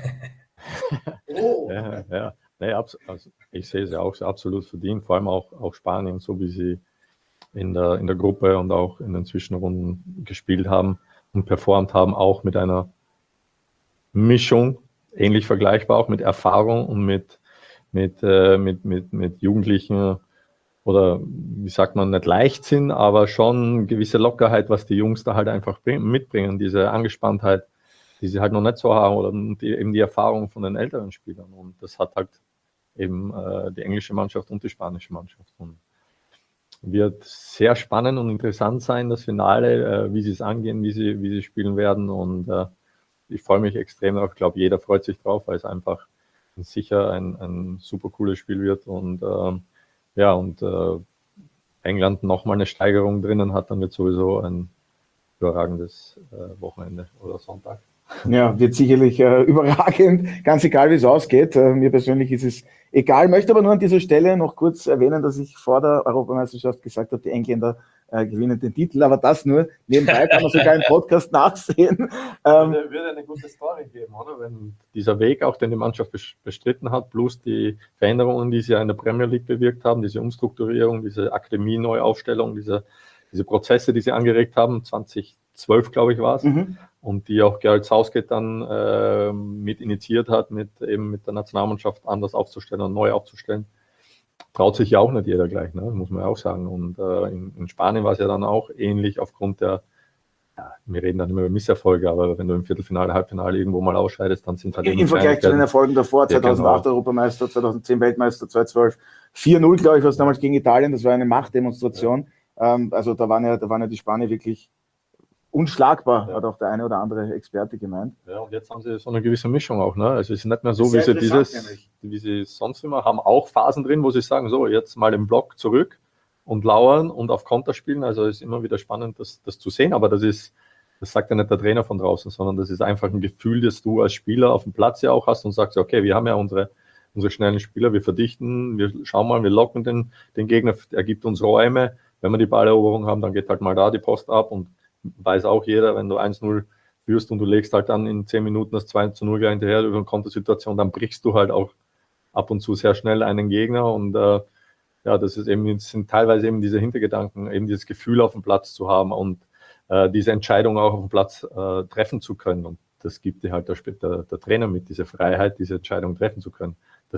Ja. Nee, also ich sehe sie auch absolut verdient, vor allem auch Spanien, so wie sie in der Gruppe und auch in den Zwischenrunden gespielt haben und performt haben, auch mit einer Mischung, ähnlich vergleichbar auch mit Erfahrung und mit Jugendlichen oder wie sagt man, nicht Leichtsinn, aber schon gewisse Lockerheit, was die Jungs da halt einfach mitbringen, diese Angespanntheit, die sie halt noch nicht so haben oder eben die Erfahrung von den älteren Spielern. Und das hat halt eben die englische Mannschaft und die spanische Mannschaft. Und wird sehr spannend und interessant sein, das Finale, wie sie es angehen, wie sie spielen werden. Und ich freue mich extrem drauf. Ich glaube, jeder freut sich drauf, weil es einfach sicher ein super cooles Spiel wird. Und England nochmal eine Steigerung drinnen hat, dann wird sowieso ein überragendes Wochenende oder Sonntag. Ja, wird sicherlich überragend, ganz egal, wie es ausgeht. Mir persönlich ist es egal. Möchte aber nur an dieser Stelle noch kurz erwähnen, dass ich vor der Europameisterschaft gesagt habe, die Engländer gewinnen den Titel, aber das nur nebenbei, kann man sogar im Podcast nachsehen. Würde eine gute Story geben, oder? Wenn dieser Weg auch, den die Mannschaft bestritten hat, plus die Veränderungen, die sie ja in der Premier League bewirkt haben, diese Umstrukturierung, diese Akademie-Neuaufstellung, diese Prozesse, die sie angeregt haben, 2012, glaube ich, war es, und die auch Gareth Southgate dann mit initiiert hat, mit der Nationalmannschaft anders aufzustellen und neu aufzustellen. Traut sich ja auch nicht jeder gleich, ne? Muss man ja auch sagen. Und in Spanien war es ja dann auch ähnlich aufgrund wir reden dann immer über Misserfolge, aber wenn du im Viertelfinale, Halbfinale irgendwo mal ausscheidest, dann sind halt im Vergleich zu den Erfolgen davor, 2008 Europameister, 2010 Weltmeister, 2012 4-0, glaube ich, was damals gegen Italien, das war eine Machtdemonstration. Also da waren ja die Spanier wirklich unschlagbar, hat auch der eine oder andere Experte gemeint. Ja, und jetzt haben sie so eine gewisse Mischung auch, ne? Also es ist nicht mehr so, wie sie sonst immer haben, auch Phasen drin, wo sie sagen, so, jetzt mal im Block zurück und lauern und auf Konter spielen. Also es ist immer wieder spannend, das zu sehen, aber das sagt ja nicht der Trainer von draußen, sondern das ist einfach ein Gefühl, das du als Spieler auf dem Platz ja auch hast und sagst, okay, wir haben ja unsere schnellen Spieler, wir verdichten, wir schauen mal, wir locken den Gegner, er gibt uns Räume. Wenn wir die Balleroberung haben, dann geht halt mal da die Post ab und weiß auch jeder, wenn du 1-0 führst und du legst halt dann in 10 Minuten das 2-0 gleich hinterher über eine Kontersituation, dann brichst du halt auch ab und zu sehr schnell einen Gegner und das sind teilweise eben diese Hintergedanken, eben dieses Gefühl auf dem Platz zu haben und diese Entscheidung auch auf dem Platz treffen zu können und das gibt dir halt der Trainer mit, diese Freiheit, diese Entscheidung treffen zu können.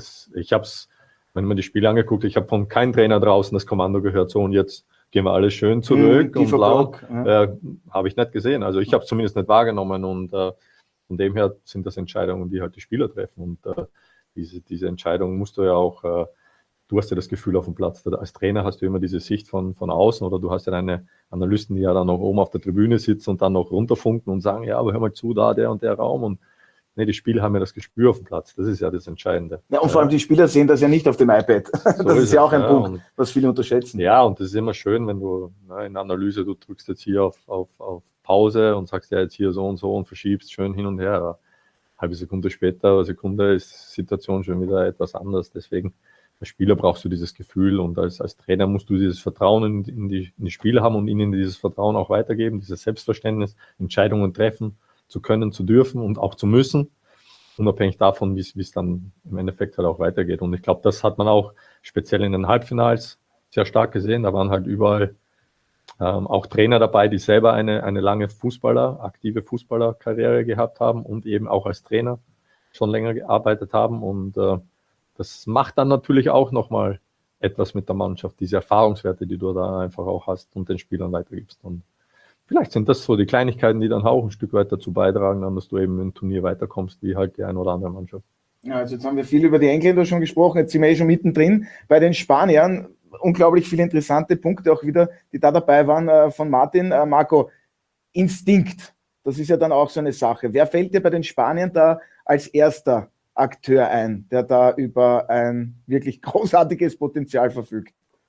Wenn man die Spiele angeguckt, ich habe von keinem Trainer draußen das Kommando gehört, so und jetzt gehen wir alle schön zurück und laut. Habe ich nicht gesehen. Also ich habe es zumindest nicht wahrgenommen und von dem her sind das Entscheidungen, die halt die Spieler treffen und diese Entscheidung musst du ja auch, du hast ja das Gefühl auf dem Platz. Als Trainer hast du immer diese Sicht von außen oder du hast ja deine Analysten, die ja dann noch oben auf der Tribüne sitzen und dann noch runterfunken und sagen, ja, aber hör mal zu, da der und der Raum und die Spieler haben ja das Gespür auf dem Platz. Das ist ja das Entscheidende. Ja, und vor allem die Spieler sehen das ja nicht auf dem iPad. Das ist ja auch ein Punkt, was viele unterschätzen. Ja, und das ist immer schön, wenn du in der Analyse, du drückst jetzt hier auf Pause und sagst ja jetzt hier so und verschiebst schön hin und her. Eine halbe Sekunde später, eine Sekunde ist die Situation schon wieder etwas anders. Deswegen als Spieler brauchst du dieses Gefühl und als Trainer musst du dieses Vertrauen in die Spieler haben und ihnen dieses Vertrauen auch weitergeben, dieses Selbstverständnis, Entscheidungen treffen zu können, zu dürfen und auch zu müssen, unabhängig davon, wie es dann im Endeffekt halt auch weitergeht. Und ich glaube, das hat man auch speziell in den Halbfinals sehr stark gesehen. Da waren halt überall auch Trainer dabei, die selber eine lange aktive Fußballerkarriere gehabt haben und eben auch als Trainer schon länger gearbeitet haben. Und das macht dann natürlich auch nochmal etwas mit der Mannschaft, diese Erfahrungswerte, die du da einfach auch hast und den Spielern weitergibst. Und vielleicht sind das so die Kleinigkeiten, die dann auch ein Stück weit dazu beitragen, dass du eben im Turnier weiterkommst, wie halt die eine oder andere Mannschaft. Ja, also jetzt haben wir viel über die Engländer schon gesprochen, jetzt sind wir schon mittendrin bei den Spaniern. Unglaublich viele interessante Punkte auch wieder, die da dabei waren von Martin. Marco, Instinkt, das ist ja dann auch so eine Sache. Wer fällt dir bei den Spaniern da als erster Akteur ein, der da über ein wirklich großartiges Potenzial verfügt?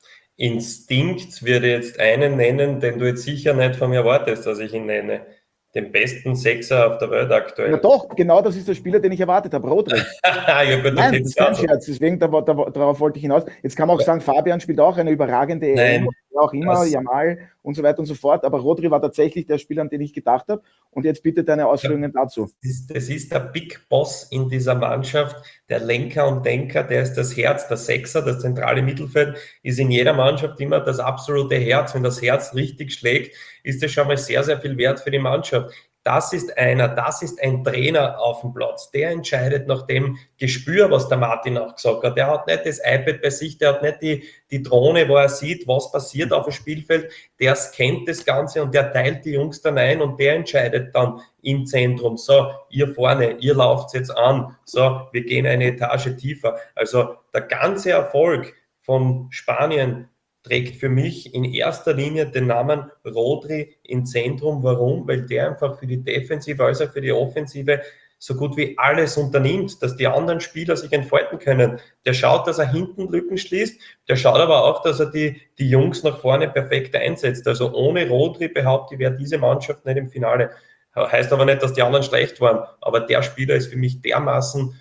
Instinkt würde jetzt einen nennen, den du jetzt sicher nicht von mir erwartest, dass ich ihn nenne. Den besten Sechser auf der Welt aktuell. Ja doch, genau das ist der Spieler, den ich erwartet habe, Rodri. Ja, gut, Nein, das ist kein Scherz, deswegen darauf wollte ich hinaus. Jetzt kann man auch sagen, Fabian spielt auch eine überragende EM, auch immer, Jamal und so weiter und so fort, aber Rodri war tatsächlich der Spieler, an den ich gedacht habe. Und jetzt bitte deine Ausführungen dazu. Das ist der Big Boss in dieser Mannschaft, der Lenker und Denker, der ist das Herz, der Sechser, das zentrale Mittelfeld ist in jeder Mannschaft immer das absolute Herz. Wenn das Herz richtig schlägt, ist das schon mal sehr, sehr viel wert für die Mannschaft. Das ist ein Trainer auf dem Platz, der entscheidet nach dem Gespür, was der Martin auch gesagt hat. Der hat nicht das iPad bei sich, der hat nicht die Drohne, wo er sieht, was passiert auf dem Spielfeld, der scannt das Ganze und der teilt die Jungs dann ein und der entscheidet dann im Zentrum, so, ihr vorne, ihr lauft jetzt an, so, wir gehen eine Etage tiefer. Also der ganze Erfolg von Spanien trägt für mich in erster Linie den Namen Rodri im Zentrum. Warum? Weil der einfach für die Defensive als auch für die Offensive so gut wie alles unternimmt, dass die anderen Spieler sich entfalten können. Der schaut, dass er hinten Lücken schließt, der schaut aber auch, dass er die Jungs nach vorne perfekt einsetzt. Also ohne Rodri, behaupte ich, wäre diese Mannschaft nicht im Finale. Heißt aber nicht, dass die anderen schlecht waren, aber der Spieler ist für mich dermaßen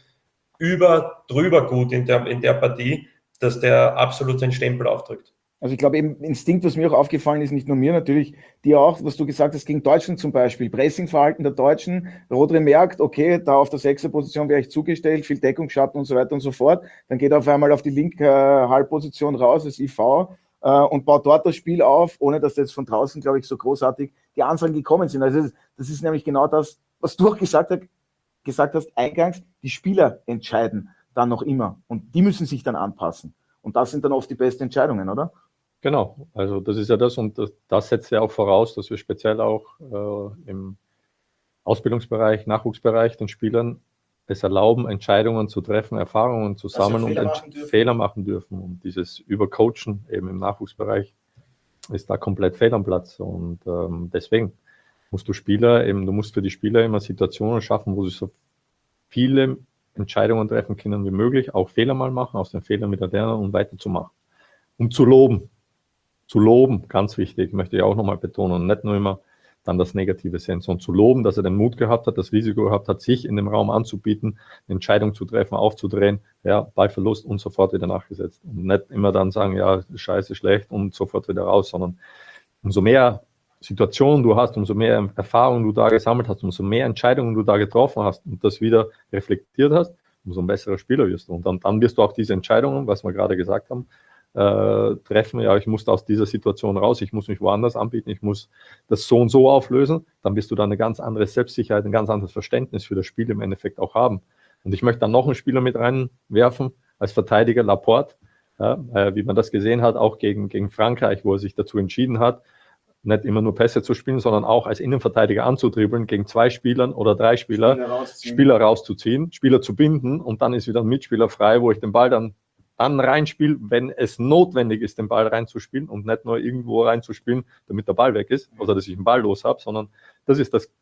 drüber gut in der Partie, dass der absolut seinen Stempel aufdrückt. Also ich glaube eben Instinkt, was mir auch aufgefallen ist, nicht nur mir natürlich, dir auch, was du gesagt hast, gegen Deutschland zum Beispiel, Pressingverhalten der Deutschen, Rodri merkt, okay, da auf der 6er Position wäre ich zugestellt, viel Deckungsschatten und so weiter und so fort, dann geht er auf einmal auf die linke Halbposition raus, als IV, und baut dort das Spiel auf, ohne dass jetzt von draußen, glaube ich, so großartig die Ansagen gekommen sind. Also das ist nämlich genau das, was du auch gesagt hast eingangs, die Spieler entscheiden dann noch immer und die müssen sich dann anpassen. Und das sind dann oft die besten Entscheidungen, oder? Genau, also das ist ja das und das setzt ja auch voraus, dass wir speziell auch im Ausbildungsbereich, Nachwuchsbereich den Spielern es erlauben, Entscheidungen zu treffen, Erfahrungen zu sammeln und Fehler machen dürfen. Und dieses Übercoachen eben im Nachwuchsbereich ist da komplett fehl am Platz. Und deswegen musst du musst für die Spieler immer Situationen schaffen, wo sie so viele Entscheidungen treffen können wie möglich, auch Fehler mal machen, aus den Fehlern wieder lernen und weiterzumachen. Und zu loben. Zu loben, ganz wichtig, möchte ich auch nochmal betonen. Und nicht nur immer dann das Negative sehen, sondern zu loben, dass er den Mut gehabt hat, das Risiko gehabt hat, sich in dem Raum anzubieten, eine Entscheidung zu treffen, aufzudrehen, ja, Ballverlust und sofort wieder nachgesetzt. Und nicht immer dann sagen, ja, scheiße, schlecht und sofort wieder raus, sondern umso mehr Situationen du hast, umso mehr Erfahrungen du da gesammelt hast, umso mehr Entscheidungen du da getroffen hast und das wieder reflektiert hast, umso ein besserer Spieler wirst du. Und dann wirst du auch diese Entscheidungen, was wir gerade gesagt haben, treffen, ja, ich muss aus dieser Situation raus, ich muss mich woanders anbieten, ich muss das so und so auflösen, dann wirst du da eine ganz andere Selbstsicherheit, ein ganz anderes Verständnis für das Spiel im Endeffekt auch haben. Und ich möchte dann noch einen Spieler mit reinwerfen, als Verteidiger Laporte, ja, wie man das gesehen hat, auch gegen Frankreich, wo er sich dazu entschieden hat, nicht immer nur Pässe zu spielen, sondern auch als Innenverteidiger anzudribbeln, gegen 2 Spielern oder 3 Spieler rauszuziehen, Spieler zu binden und dann ist wieder ein Mitspieler frei, wo ich den Ball dann reinspiele, wenn es notwendig ist, den Ball reinzuspielen und nicht nur irgendwo reinzuspielen, damit der Ball weg ist oder dass ich einen Ball los habe, sondern das ist das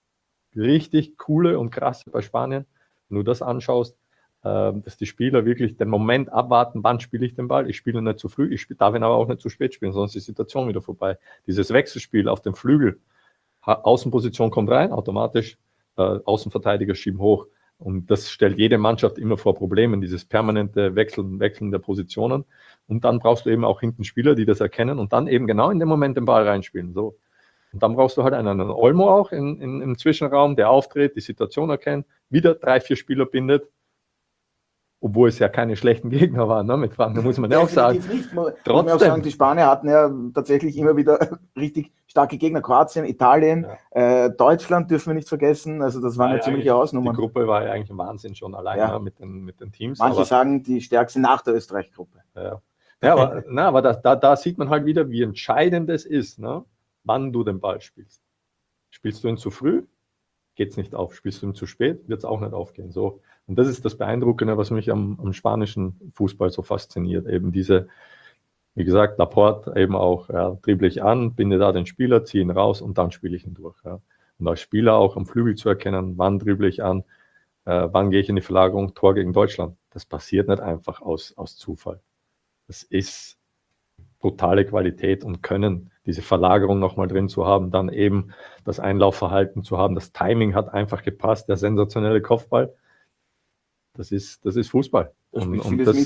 richtig Coole und Krasse bei Spanien. Wenn du das anschaust, dass die Spieler wirklich den Moment abwarten, wann spiele ich den Ball. Ich spiele nicht zu früh, darf ihn aber auch nicht zu spät spielen, sonst ist die Situation wieder vorbei. Dieses Wechselspiel auf dem Flügel, Außenposition kommt rein, automatisch Außenverteidiger schieben hoch. Und das stellt jede Mannschaft immer vor Probleme, dieses permanente Wechseln der Positionen. Und dann brauchst du eben auch hinten Spieler, die das erkennen und dann eben genau in dem Moment den Ball reinspielen. So. Und dann brauchst du halt einen Olmo auch im Zwischenraum, der auftritt, die Situation erkennt, wieder 3-4 Spieler bindet, obwohl es ja keine schlechten Gegner waren, ne, mit Franken, muss man ja auch sagen. Nicht. Trotzdem. Muss auch sagen, die Spanier hatten ja tatsächlich immer wieder richtig starke Gegner. Kroatien, Italien, Deutschland dürfen wir nicht vergessen. Also das waren ja ziemliche Hausnummern. Die Gruppe war ja eigentlich ein Wahnsinn schon alleine mit den Teams. Manche sagen, die stärkste nach der Österreich-Gruppe. Aber da sieht man halt wieder, wie entscheidend es ist, ne, wann du den Ball spielst. Spielst du ihn zu früh, geht es nicht auf. Spielst du ihn zu spät, wird es auch nicht aufgehen. So. Und das ist das Beeindruckende, was mich am spanischen Fußball so fasziniert. Eben diese, wie gesagt, Laporte eben auch, dribble ich an, binde da den Spieler, ziehe ihn raus und dann spiele ich ihn durch. Ja. Und als Spieler auch am Flügel zu erkennen, wann dribble ich an, wann gehe ich in die Verlagerung, Tor gegen Deutschland. Das passiert nicht einfach aus Zufall. Das ist brutale Qualität und Können, diese Verlagerung nochmal drin zu haben, dann eben das Einlaufverhalten zu haben. Das Timing hat einfach gepasst, der sensationelle Kopfball. Das ist Fußball. Und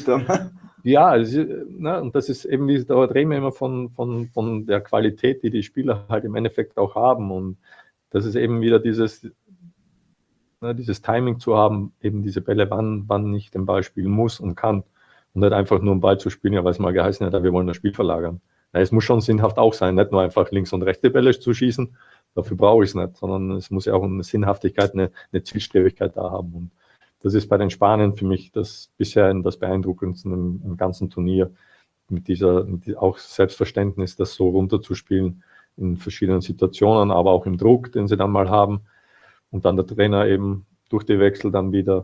das ist eben, da reden wir immer von der Qualität, die die Spieler halt im Endeffekt auch haben. Und das ist eben wieder dieses Timing zu haben, eben diese Bälle, wann ich den Ball spielen muss und kann. Und nicht einfach nur einen Ball zu spielen, weil es mal geheißen hat, wir wollen das Spiel verlagern. Es muss schon sinnhaft auch sein, nicht nur einfach links und rechte Bälle zu schießen, dafür brauche ich es nicht, sondern es muss ja auch eine Sinnhaftigkeit, eine Zielstrebigkeit da haben. Und das ist bei den Spaniern für mich bisher das Beeindruckendste im ganzen Turnier, mit auch Selbstverständnis, das so runterzuspielen in verschiedenen Situationen, aber auch im Druck, den sie dann mal haben. Und dann der Trainer eben durch die Wechsel dann wieder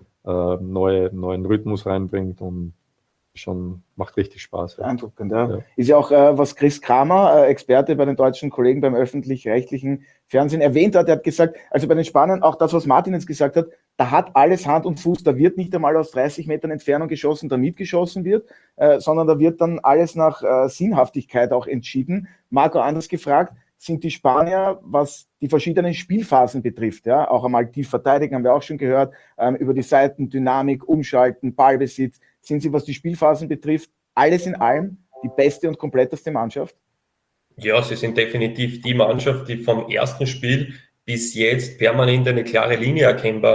neuen Rhythmus reinbringt und schon macht richtig Spaß. Beeindruckend, ja. Ist ja auch, was Chris Kramer, Experte bei den deutschen Kollegen beim öffentlich-rechtlichen Fernsehen erwähnt hat. Er hat gesagt, also bei den Spaniern, auch das, was Martin jetzt gesagt hat, da hat alles Hand und Fuß, da wird nicht einmal aus 30 Metern Entfernung geschossen, damit geschossen wird, sondern da wird dann alles nach Sinnhaftigkeit auch entschieden. Marco, anders gefragt, sind die Spanier, was die verschiedenen Spielphasen betrifft, ja, auch einmal tief verteidigen, haben wir auch schon gehört, über die Seiten, Dynamik, Umschalten, Ballbesitz, sind sie, was die Spielphasen betrifft, alles in allem die beste und kompletteste Mannschaft? Ja, sie sind definitiv die Mannschaft, die vom ersten Spiel bis jetzt permanent eine klare Linie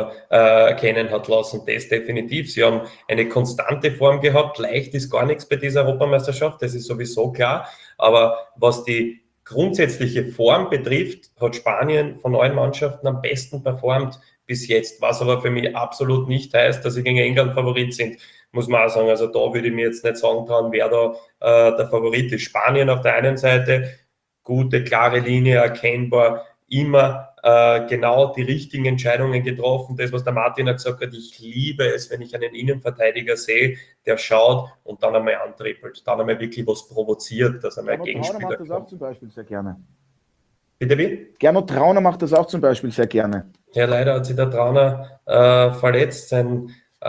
erkennen hat lassen. Das definitiv. Sie haben eine konstante Form gehabt. Leicht ist gar nichts bei dieser Europameisterschaft, das ist sowieso klar. Aber was die grundsätzliche Form betrifft, hat Spanien von allen Mannschaften am besten performt bis jetzt, was aber für mich absolut nicht heißt, dass sie gegen England Favorit sind, muss man auch sagen. Also da würde ich mir jetzt nicht sagen trauen, wer da der Favorit ist. Spanien auf der einen Seite, gute, klare Linie, erkennbar, immer genau die richtigen Entscheidungen getroffen. Das, was der Martin hat gesagt hat, ich liebe es, wenn ich einen Innenverteidiger sehe, der schaut und dann einmal antrippelt, dann einmal wirklich was provoziert, dass einmal Gegenspieler macht das auch zum Beispiel sehr gerne. Bitte wie? Gernot Trauner macht das auch zum Beispiel sehr gerne. Ja, leider hat sich der Trauner verletzt, sein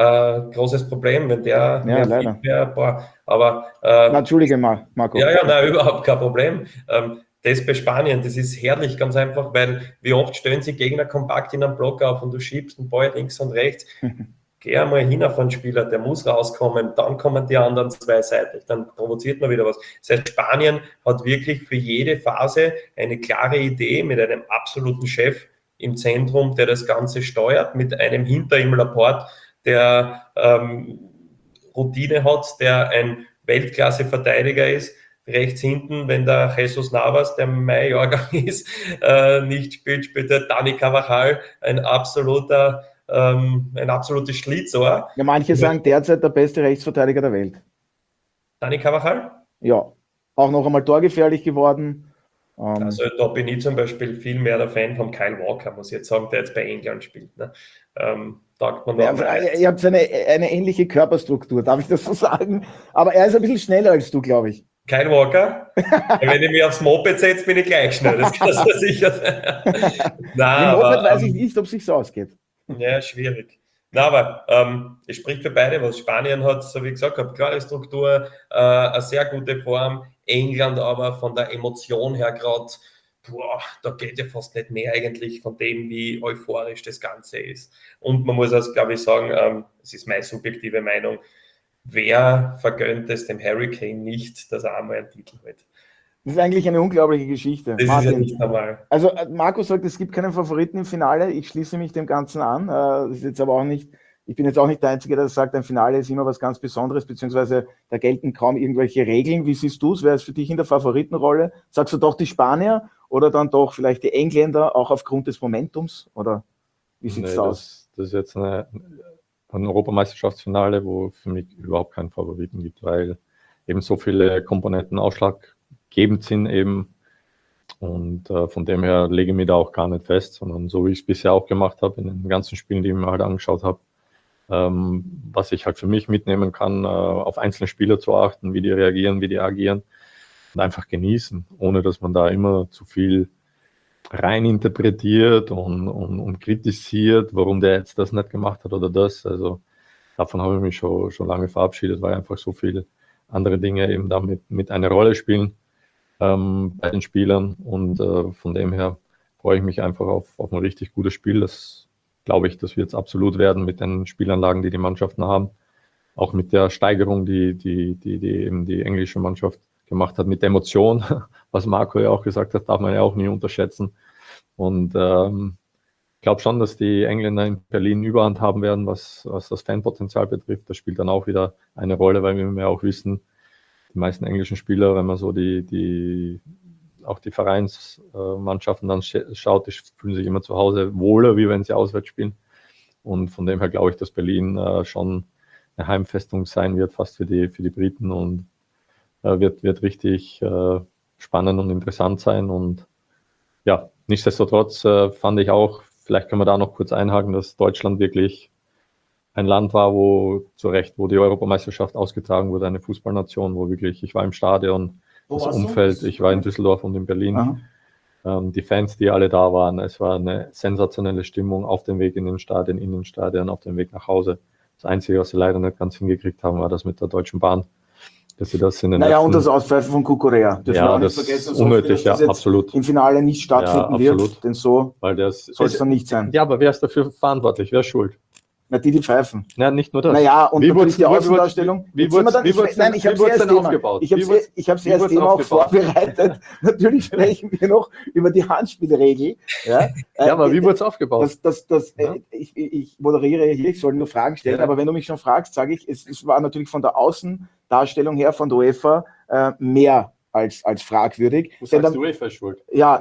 großes Problem, wenn der leider. Wäre, aber Entschuldige mal, Marco. Ja, überhaupt kein Problem. Das bei Spanien, das ist herrlich, ganz einfach, weil wie oft stellen sie Gegner kompakt in einen Block auf und du schiebst den Ball links und rechts. Geh einmal hin auf einen Spieler, der muss rauskommen, dann kommen die anderen zweiseitig, dann provoziert man wieder was. Das heißt, Spanien hat wirklich für jede Phase eine klare Idee mit einem absoluten Chef im Zentrum, der das Ganze steuert, mit einem hinter ihm Laporte, der Routine hat, der ein Weltklasse-Verteidiger ist. Rechts hinten, wenn der Jesus Navas, der mein Jahrgang ist, nicht spielt, spielt der Dani Carvajal, ein absolutes Schlitzohr. Ja, manche sagen derzeit der beste Rechtsverteidiger der Welt. Dani Carvajal? Ja, auch noch einmal torgefährlich geworden. Also da bin ich zum Beispiel viel mehr der Fan von Kyle Walker, muss ich jetzt sagen, der jetzt bei England spielt. Ne? Ihr habt eine ähnliche Körperstruktur, darf ich das so sagen? Aber er ist ein bisschen schneller als du, glaube ich. Kyle Walker? Wenn ich mich aufs Moped setze, bin ich gleich schnell, das kannst du sicher sein. Nein, Moped weiß ich nicht, ob es sich so ausgeht. Ja, schwierig. Na, aber es spricht für beide was. Spanien hat, so wie gesagt, eine klare Struktur, eine sehr gute Form. England aber von der Emotion her gerade da geht ja fast nicht mehr eigentlich von dem, wie euphorisch das Ganze ist. Und man muss also, glaube ich, sagen, es ist meine subjektive Meinung, wer vergönnt es dem Harry Kane nicht, dass er einmal einen Titel holt? Das ist eigentlich eine unglaubliche Geschichte. Das Martin, ist ja nicht normal. Also Markus sagt, es gibt keinen Favoriten im Finale. Ich schließe mich dem Ganzen an. Das ist jetzt aber auch nicht, ich bin jetzt auch nicht der Einzige, der sagt, ein Finale ist immer was ganz Besonderes, beziehungsweise da gelten kaum irgendwelche Regeln. Wie siehst du es? Wer ist für dich in der Favoritenrolle? Sagst du doch die Spanier oder dann doch vielleicht die Engländer, auch aufgrund des Momentums? Oder wie sieht es aus? Das ist jetzt ein Europameisterschaftsfinale, wo für mich überhaupt keinen Favoriten gibt, weil eben so viele Komponenten ausschlaggebend sind eben. Und von dem her lege ich mich da auch gar nicht fest, sondern so wie ich es bisher auch gemacht habe, in den ganzen Spielen, die ich mir halt angeschaut habe, was ich halt für mich mitnehmen kann, auf einzelne Spieler zu achten, wie die reagieren, wie die agieren und einfach genießen, ohne dass man da immer zu viel rein interpretiert und kritisiert, warum der jetzt das nicht gemacht hat oder das. Also davon habe ich mich schon lange verabschiedet, weil einfach so viele andere Dinge eben damit mit eine Rolle spielen bei den Spielern. Und von dem her freue ich mich einfach auf ein richtig gutes Spiel. Das glaube ich, das wird es absolut werden mit den Spielanlagen, die die Mannschaften haben. Auch mit der Steigerung, die eben die englische Mannschaft gemacht hat, mit Emotion, was Marco ja auch gesagt hat, darf man ja auch nie unterschätzen. Und ich glaube schon, dass die Engländer in Berlin Überhand haben werden, was das Fanpotenzial betrifft. Das spielt dann auch wieder eine Rolle, weil wir ja auch wissen, die meisten englischen Spieler, wenn man so auch die Vereinsmannschaften dann schaut, die fühlen sich immer zu Hause wohler, wie wenn sie auswärts spielen. Und von dem her glaube ich, dass Berlin schon eine Heimfestung sein wird, fast für die Briten, und wird richtig spannend und interessant sein. Und ja, nichtsdestotrotz fand ich auch, vielleicht können wir da noch kurz einhaken, dass Deutschland wirklich ein Land war, wo die Europameisterschaft ausgetragen wurde, eine Fußballnation, wo wirklich, ich war im Stadion, das Umfeld, ich war in Düsseldorf und in Berlin, die Fans, die alle da waren, es war eine sensationelle Stimmung auf dem Weg in den Stadien, auf dem Weg nach Hause. Das Einzige, was sie leider nicht ganz hingekriegt haben, war das mit der Deutschen Bahn. Dass sie das in den und das Auspfeifen von Kukurea. Ja, das ist unnötig, ja, absolut. Im Finale nicht stattfinden wird, denn so soll es dann nicht sein. Ja, aber wer ist dafür verantwortlich? Wer ist schuld? Na, die pfeifen. Ja, nicht nur das. Naja, und natürlich die Außendarstellung. Wie wurde es denn aufgebaut? Ich habe sie als Thema auch vorbereitet. Natürlich sprechen wir noch über die Handspielregel. Ja, aber wie wurde es aufgebaut? Ich moderiere hier, ich soll nur Fragen stellen, aber wenn du mich schon fragst, sage ich, es war natürlich von der Außendarstellung her von der UEFA mehr als fragwürdig. Du sagst, die UEFA ist schuld. Ja,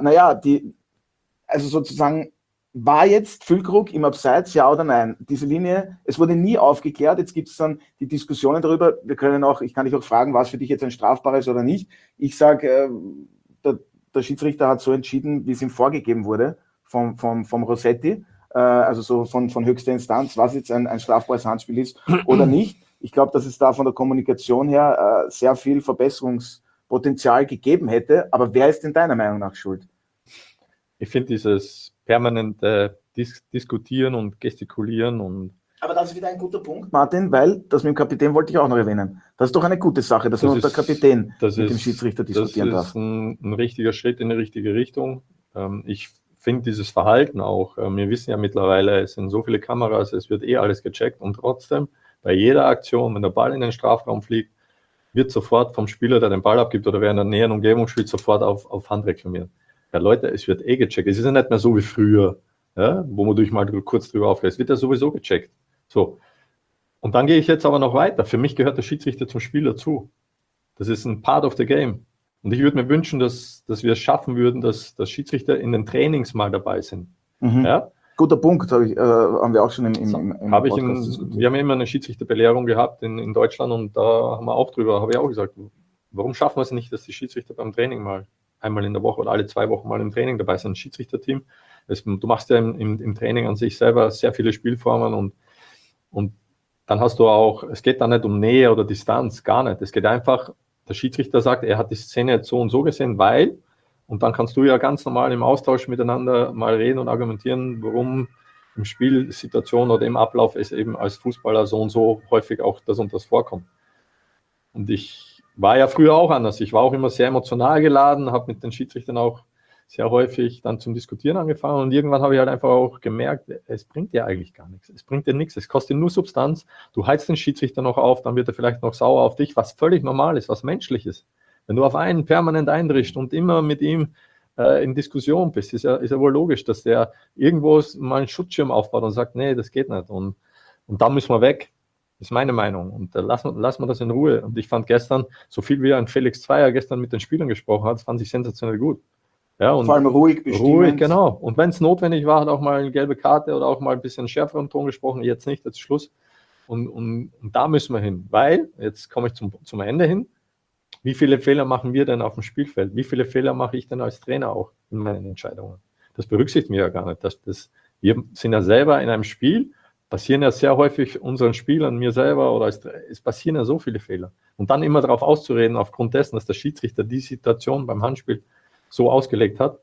also sozusagen, war jetzt Füllkrug im Abseits, ja oder nein? Diese Linie, es wurde nie aufgeklärt. Jetzt gibt es dann die Diskussionen darüber. Ich kann dich auch fragen, was für dich jetzt ein strafbares oder nicht. Ich sage, der Schiedsrichter hat so entschieden, wie es ihm vorgegeben wurde vom Rossetti, also so von höchster Instanz, was jetzt ein strafbares Handspiel ist oder nicht. Ich glaube, dass es da von der Kommunikation her sehr viel Verbesserungspotenzial gegeben hätte. Aber wer ist denn deiner Meinung nach schuld? Ich finde dieses permanente Diskutieren und Gestikulieren. Aber das ist wieder ein guter Punkt, Martin, weil das mit dem Kapitän wollte ich auch noch erwähnen. Das ist doch eine gute Sache, dass nur der Kapitän mit dem Schiedsrichter diskutieren darf. Das ist ein richtiger Schritt in die richtige Richtung. Ich finde dieses Verhalten auch, wir wissen ja mittlerweile, es sind so viele Kameras, es wird alles gecheckt, und trotzdem bei jeder Aktion, wenn der Ball in den Strafraum fliegt, wird sofort vom Spieler, der den Ball abgibt oder wer in der näheren Umgebung spielt, sofort auf Hand reklamiert. Ja, Leute, es wird gecheckt. Es ist ja nicht mehr so wie früher, ja, wo man mal kurz drüber auflässt. Es wird ja sowieso gecheckt. So. Und dann gehe ich jetzt aber noch weiter. Für mich gehört der Schiedsrichter zum Spiel dazu. Das ist ein Part of the game. Und ich würde mir wünschen, dass wir es schaffen würden, dass Schiedsrichter in den Trainings mal dabei sind. Mhm. Ja? Guter Punkt, haben wir auch schon im Podcast diskutiert. Wir haben immer eine Schiedsrichterbelehrung gehabt in Deutschland, und da haben wir habe ich auch gesagt, warum schaffen wir es nicht, dass die Schiedsrichter beim Training mal einmal in der Woche oder alle 2 Wochen mal im Training dabei sind, ein Schiedsrichterteam. Du machst ja im Training an sich selber sehr viele Spielformen, und dann hast du auch, es geht da nicht um Nähe oder Distanz, gar nicht. Es geht einfach, der Schiedsrichter sagt, er hat die Szene jetzt so und so gesehen, weil, und dann kannst du ja ganz normal im Austausch miteinander mal reden und argumentieren, warum im Spielsituation oder im Ablauf es eben als Fußballer so und so häufig auch das und das vorkommt. Und ich war ja früher auch anders. Ich war auch immer sehr emotional geladen, habe mit den Schiedsrichtern auch sehr häufig dann zum Diskutieren angefangen und irgendwann habe ich halt einfach auch gemerkt, es bringt dir eigentlich gar nichts. Es bringt dir nichts, es kostet nur Substanz. Du heizt den Schiedsrichter noch auf, dann wird er vielleicht noch sauer auf dich, was völlig normal ist, was menschlich ist. Wenn du auf einen permanent eindrischst und immer mit ihm in Diskussion bist, ist ja wohl logisch, dass der irgendwo mal einen Schutzschirm aufbaut und sagt, nee, das geht nicht und da müssen wir weg. Das ist meine Meinung und lassen wir das in Ruhe. Und ich fand gestern, so viel wie ein Felix Zweier gestern mit den Spielern gesprochen hat, das fand ich sensationell gut. Ja, und vor allem ruhig bestimmt. Ruhig, genau. Und wenn es notwendig war, hat auch mal eine gelbe Karte oder auch mal ein bisschen schärferen Ton gesprochen. Jetzt nicht, jetzt Schluss. Und da müssen wir hin. Weil, jetzt komme ich zum Ende hin, wie viele Fehler machen wir denn auf dem Spielfeld? Wie viele Fehler mache ich denn als Trainer auch in meinen Entscheidungen? Das berücksichtigen wir ja gar nicht. Wir sind ja selber in einem Spiel, passieren ja sehr häufig unseren Spielern, mir selber, oder es passieren ja so viele Fehler. Und dann immer darauf auszureden, aufgrund dessen, dass der Schiedsrichter die Situation beim Handspiel so ausgelegt hat,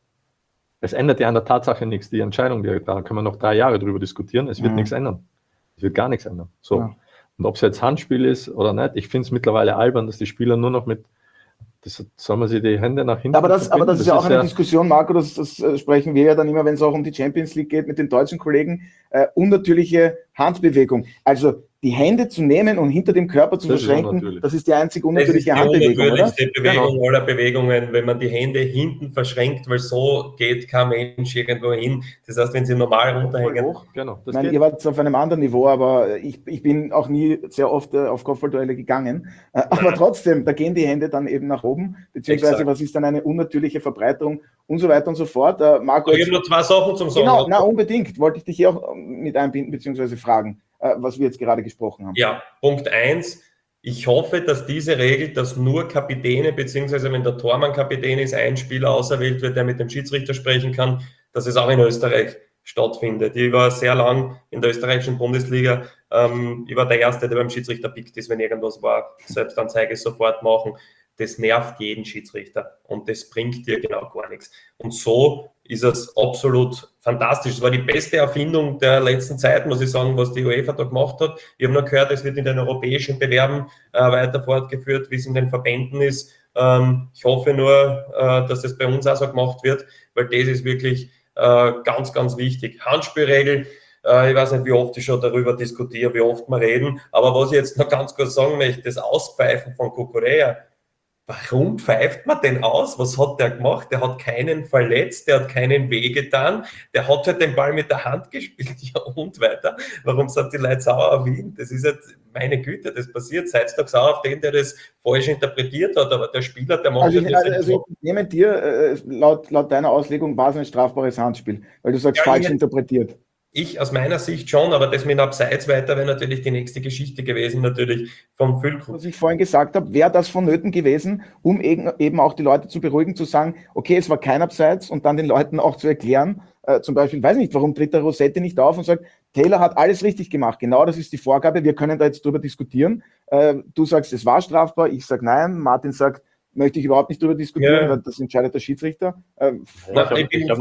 es ändert ja an der Tatsache nichts. Die Entscheidung, da können wir noch 3 Jahre drüber diskutieren, es wird nichts ändern. Es wird gar nichts ändern. So. Ja. Und ob es jetzt Handspiel ist oder nicht, ich finde es mittlerweile albern, dass die Spieler nur noch sollen wir sie die Hände nach hinten aber das ist ja auch eine Diskussion, Marco, das sprechen wir ja dann immer, wenn es auch um die Champions League geht, mit den deutschen Kollegen, unnatürliche Handbewegung. Also die Hände zu nehmen und hinter dem Körper zu verschränken, das ist die einzig unnatürliche Handbewegung, oder? Das ist die Bewegung aller Bewegungen, wenn man die Hände hinten verschränkt, weil so geht kein Mensch irgendwo hin. Das heißt, wenn sie normal runterhängen. Genau, ich meine, ihr wart auf einem anderen Niveau, aber ich bin auch nie sehr oft auf Kopfballduelle gegangen. Aber trotzdem, da gehen die Hände dann eben nach oben, beziehungsweise was ist dann eine unnatürliche Verbreiterung und so weiter und so fort. Marco, ich habe nur 2 Sachen zum Sagen. Genau, unbedingt. Wollte ich dich hier auch mit einbinden, beziehungsweise fragen, was wir jetzt gerade gesprochen haben. Ja, Punkt 1. Ich hoffe, dass diese Regel, dass nur Kapitäne, beziehungsweise wenn der Tormann Kapitän ist, ein Spieler auserwählt wird, der mit dem Schiedsrichter sprechen kann, dass es auch in Österreich stattfindet. Ich war sehr lang in der österreichischen Bundesliga. Ich war der Erste, der beim Schiedsrichter pickt ist, wenn irgendwas war. Selbstanzeige sofort machen. Das nervt jeden Schiedsrichter und das bringt dir genau gar nichts. Und so ist es absolut fantastisch. Es war die beste Erfindung der letzten Zeit, muss ich sagen, was die UEFA da gemacht hat. Ich habe noch gehört, es wird in den europäischen Bewerben weiter fortgeführt, wie es in den Verbänden ist. Ich hoffe nur, dass das bei uns auch so gemacht wird, weil das ist wirklich ganz, ganz wichtig. Handspielregel, ich weiß nicht, wie oft ich schon darüber diskutiere, wie oft wir reden, aber was ich jetzt noch ganz kurz sagen möchte, das Auspfeifen von Cucurella. Warum pfeift man den aus? Was hat der gemacht? Der hat keinen verletzt, der hat keinen wehgetan, der hat halt den Ball mit der Hand gespielt, ja und weiter. Warum sind die Leute sauer auf ihn? Das ist jetzt, meine Güte, das passiert. Seid doch sauer auf den, der das falsch interpretiert hat, aber der Spieler, der macht das. Also ich nehme dir, laut deiner Auslegung war es ein strafbares Handspiel, weil du sagst, falsch interpretiert. Ich aus meiner Sicht schon, aber das mit Abseits weiter wäre natürlich die nächste Geschichte gewesen, natürlich vom Füllkrug. Was ich vorhin gesagt habe, wäre das vonnöten gewesen, um eben auch die Leute zu beruhigen, zu sagen, okay, es war kein Abseits und dann den Leuten auch zu erklären, zum Beispiel, weiß nicht, warum tritt der Rossetti nicht auf und sagt, Taylor hat alles richtig gemacht, genau das ist die Vorgabe, wir können da jetzt drüber diskutieren. Du sagst, es war strafbar, ich sage nein, Martin sagt, möchte ich überhaupt nicht darüber diskutieren, weil das entscheidet der Schiedsrichter. Ich habe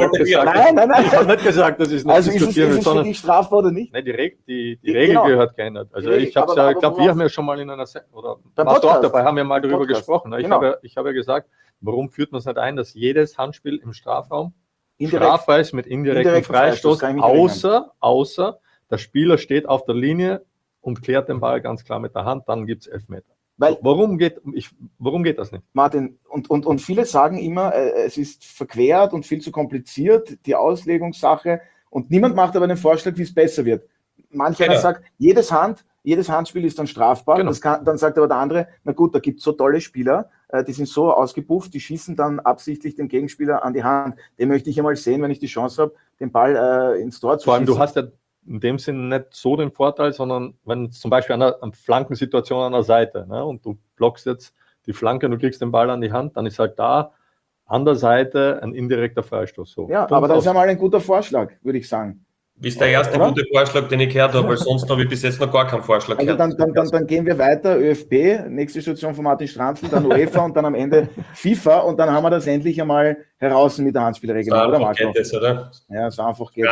nicht gesagt, dass ich es nicht also diskutieren will. Also ist es für dich strafbar oder nicht? Nein, die Regel gehört geändert. Also ich glaube, wir haben ja schon mal in einer oder warst du auch dabei, haben wir mal darüber gesprochen. Ich habe ja gesagt, warum führt man es nicht ein, dass jedes Handspiel im Strafraum strafbar ist mit indirektem Freistoß, außer der Spieler steht auf der Linie und klärt den Ball ganz klar mit der Hand, dann gibt es Elfmeter. Warum geht das nicht? Martin, und viele sagen immer, es ist verquert und viel zu kompliziert, die Auslegungssache, und niemand macht aber einen Vorschlag, wie es besser wird. Manch einer sagt, jedes Handspiel ist dann strafbar, dann sagt aber der andere, na gut, da gibt es so tolle Spieler, die sind so ausgebufft, die schießen dann absichtlich den Gegenspieler an die Hand. Den möchte ich einmal sehen, wenn ich die Chance habe, den Ball ins Tor zu schießen. Vor allem, du hast ja in dem Sinne nicht so den Vorteil, sondern wenn zum Beispiel an einer Flankensituation an der Seite, ne, und du blockst jetzt die Flanke und du kriegst den Ball an die Hand, dann ist halt da an der Seite ein indirekter Freistoß. So. Ja, aber das ist einmal ein guter Vorschlag, würde ich sagen. Ist der erste gute Vorschlag, den ich gehört habe, weil sonst habe ich bis jetzt noch gar keinen Vorschlag gehört. Dann gehen wir weiter, ÖFB, nächste Station von Martin Stranzl, dann UEFA und dann am Ende FIFA und dann haben wir das endlich einmal heraus mit der Handspielregelung, oder Marco? Geht das, oder? Ja, so einfach geht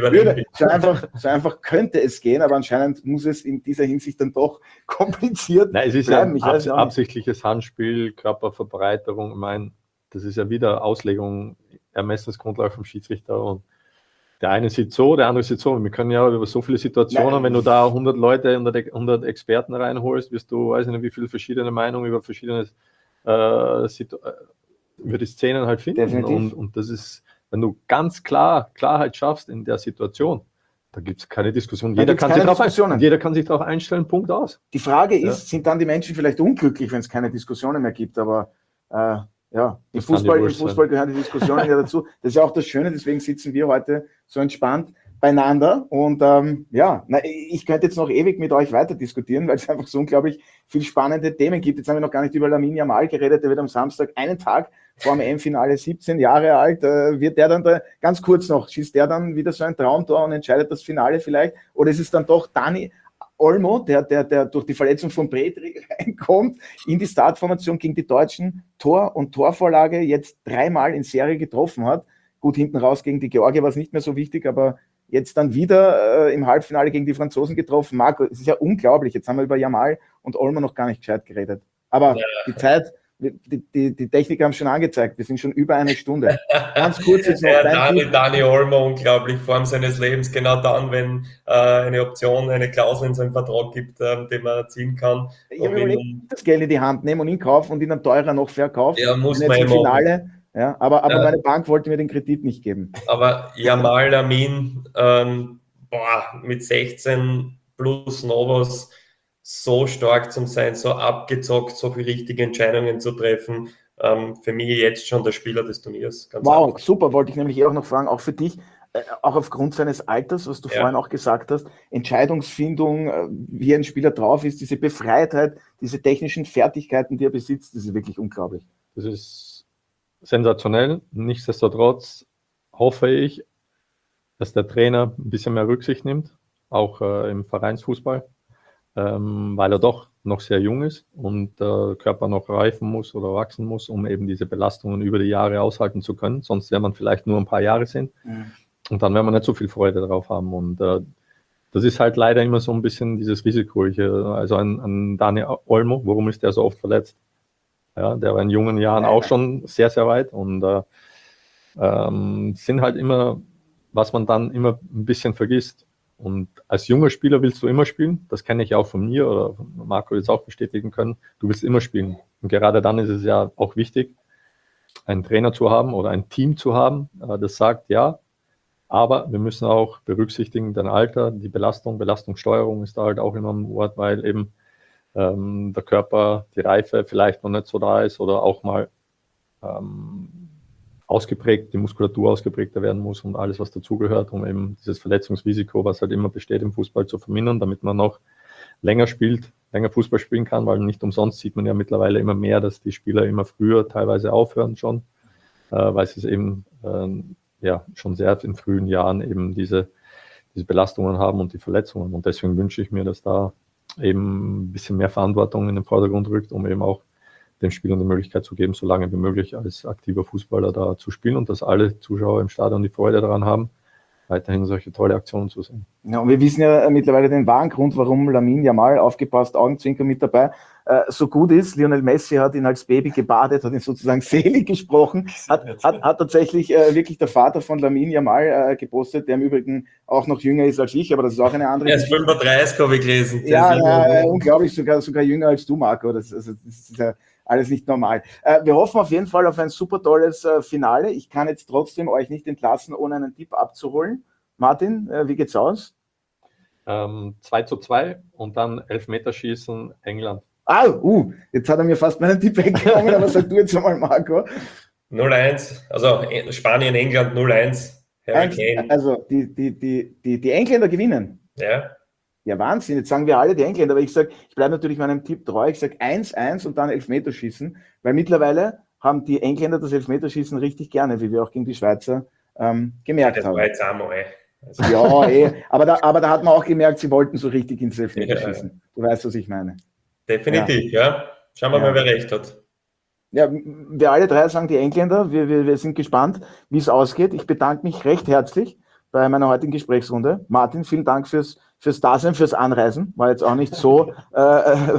es. So einfach könnte es gehen, aber anscheinend muss es in dieser Hinsicht dann doch kompliziert Nein, es ist bleiben. Ja absichtliches Handspiel, Körperverbreiterung, ich meine, das ist ja wieder Auslegung Ermessensgrundlage vom Schiedsrichter und der eine sieht so, der andere sieht so. Wir können ja über so viele Situationen, wenn du da 100 Leute, 100 Experten reinholst, wirst du, weiß ich nicht, wie viele verschiedene Meinungen über verschiedene über die Szenen halt finden. Und das ist, wenn du ganz Klarheit schaffst in der Situation, da gibt es keine Diskussion. Jeder kann sich darauf einstellen, Punkt aus. Die Frage ist, sind dann die Menschen vielleicht unglücklich, wenn es keine Diskussionen mehr gibt, aber im Fußball gehören die Diskussionen ja dazu. Das ist ja auch das Schöne, deswegen sitzen wir heute so entspannt beieinander und ich könnte jetzt noch ewig mit euch weiter diskutieren, weil es einfach so unglaublich viel spannende Themen gibt. Jetzt haben wir noch gar nicht über Lamine Yamal geredet, der wird am Samstag, einen Tag vor dem EM-Finale, 17 Jahre alt, wird der dann da, ganz kurz noch, schießt der dann wieder so ein Traumtor und entscheidet das Finale vielleicht, oder ist es dann doch Dani Olmo, der durch die Verletzung von Predri reinkommt, in die Startformation gegen die Deutschen, Tor und Torvorlage jetzt 3-mal in Serie getroffen hat. Gut, hinten raus gegen die Georgier war es nicht mehr so wichtig, aber jetzt dann wieder im Halbfinale gegen die Franzosen getroffen. Marco, es ist ja unglaublich. Jetzt haben wir über Yamal und Olmo noch gar nicht gescheit geredet. Aber die Zeit, die Techniker haben schon angezeigt, wir sind schon über eine Stunde. Ganz kurz jetzt noch. Dani Olmo, unglaublich, Form seines Lebens, genau dann, wenn eine Option, eine Klausel in seinem Vertrag gibt, den man ziehen kann. Ich will das Geld in die Hand nehmen und ihn kaufen und ihn dann teurer noch verkaufen. Ja, muss man im Finale. Ja, aber meine Bank wollte mir den Kredit nicht geben. Aber Yamal, Lamine, mit 16 plus Novos, so stark zu sein, so abgezockt, so viele richtige Entscheidungen zu treffen. Für mich jetzt schon der Spieler des Turniers. Wow, einfach. Super, wollte ich nämlich auch noch fragen, auch für dich, auch aufgrund seines Alters, was du vorhin auch gesagt hast, Entscheidungsfindung, wie ein Spieler drauf ist, diese Befreitheit, diese technischen Fertigkeiten, die er besitzt, das ist wirklich unglaublich. Das ist sensationell. Nichtsdestotrotz hoffe ich, dass der Trainer ein bisschen mehr Rücksicht nimmt, auch im Vereinsfußball. Weil er doch noch sehr jung ist und der Körper noch reifen muss oder wachsen muss, um eben diese Belastungen über die Jahre aushalten zu können. Sonst wäre man vielleicht nur ein paar Jahre sind und dann werden wir nicht so viel Freude drauf haben. Und das ist halt leider immer so ein bisschen dieses Risiko. Also an Dani Olmo, warum ist der so oft verletzt? Ja, der war in jungen Jahren auch schon sehr, sehr weit und sind halt immer, was man dann immer ein bisschen vergisst. Und als junger Spieler willst du immer spielen. Das kenne ich auch von mir oder Marco jetzt auch bestätigen können. Du willst immer spielen. Und gerade dann ist es ja auch wichtig, einen Trainer zu haben oder ein Team zu haben, das sagt, ja, aber wir müssen auch berücksichtigen, dein Alter, die Belastungssteuerung ist da halt auch immer ein Wort, weil eben der Körper, die Reife vielleicht noch nicht so da ist oder auch mal ausgeprägt, die Muskulatur ausgeprägter werden muss und alles, was dazugehört, um eben dieses Verletzungsrisiko, was halt immer besteht im Fußball, zu vermindern, damit man noch länger Fußball spielen kann, weil nicht umsonst sieht man ja mittlerweile immer mehr, dass die Spieler immer früher teilweise aufhören schon, weil sie es eben schon sehr in frühen Jahren eben diese Belastungen haben und die Verletzungen. Und deswegen wünsche ich mir, dass da eben ein bisschen mehr Verantwortung in den Vordergrund rückt, um eben auch den Spielern die Möglichkeit zu geben, so lange wie möglich als aktiver Fußballer da zu spielen und dass alle Zuschauer im Stadion die Freude daran haben, weiterhin solche tolle Aktionen zu sehen. Ja, und wir wissen ja mittlerweile den wahren Grund, warum Lamine Yamal, aufgepasst, Augenzwinker mit dabei, so gut ist. Lionel Messi hat ihn als Baby gebadet, hat ihn sozusagen selig gesprochen, hat tatsächlich wirklich der Vater von Lamine Yamal gepostet, der im Übrigen auch noch jünger ist als ich, aber das ist auch eine andere. Er ist 35, habe ich gelesen. Ja, unglaublich, sogar jünger als du, Marco. Das ist ja alles nicht normal. Wir hoffen auf jeden Fall auf ein super tolles Finale. Ich kann jetzt trotzdem euch nicht entlassen, ohne einen Tipp abzuholen. Martin, wie geht's aus? 2:2 und dann Elfmeterschießen England. Jetzt hat er mir fast meinen Tipp weggenommen, aber sag du jetzt einmal, Marco. 0:1, also Spanien, England 0:1. Also die Engländer gewinnen. Ja. Ja, Wahnsinn. Jetzt sagen wir alle die Engländer, aber ich sage, ich bleibe natürlich meinem Tipp treu. Ich sage 1:1 und dann Elfmeterschießen, weil mittlerweile haben die Engländer das Elfmeterschießen richtig gerne, wie wir auch gegen die Schweizer gemerkt haben. Das war jetzt einmal, also, ja, aber da hat man auch gemerkt, sie wollten so richtig ins Elfmeterschießen. Ja. Du weißt, was ich meine. Definitiv, ja. Schauen wir mal, wer recht hat. Ja, wir alle drei sagen die Engländer. Wir sind gespannt, wie es ausgeht. Ich bedanke mich recht herzlich bei meiner heutigen Gesprächsrunde. Martin, vielen Dank fürs Dasein, fürs Anreisen. War jetzt auch nicht so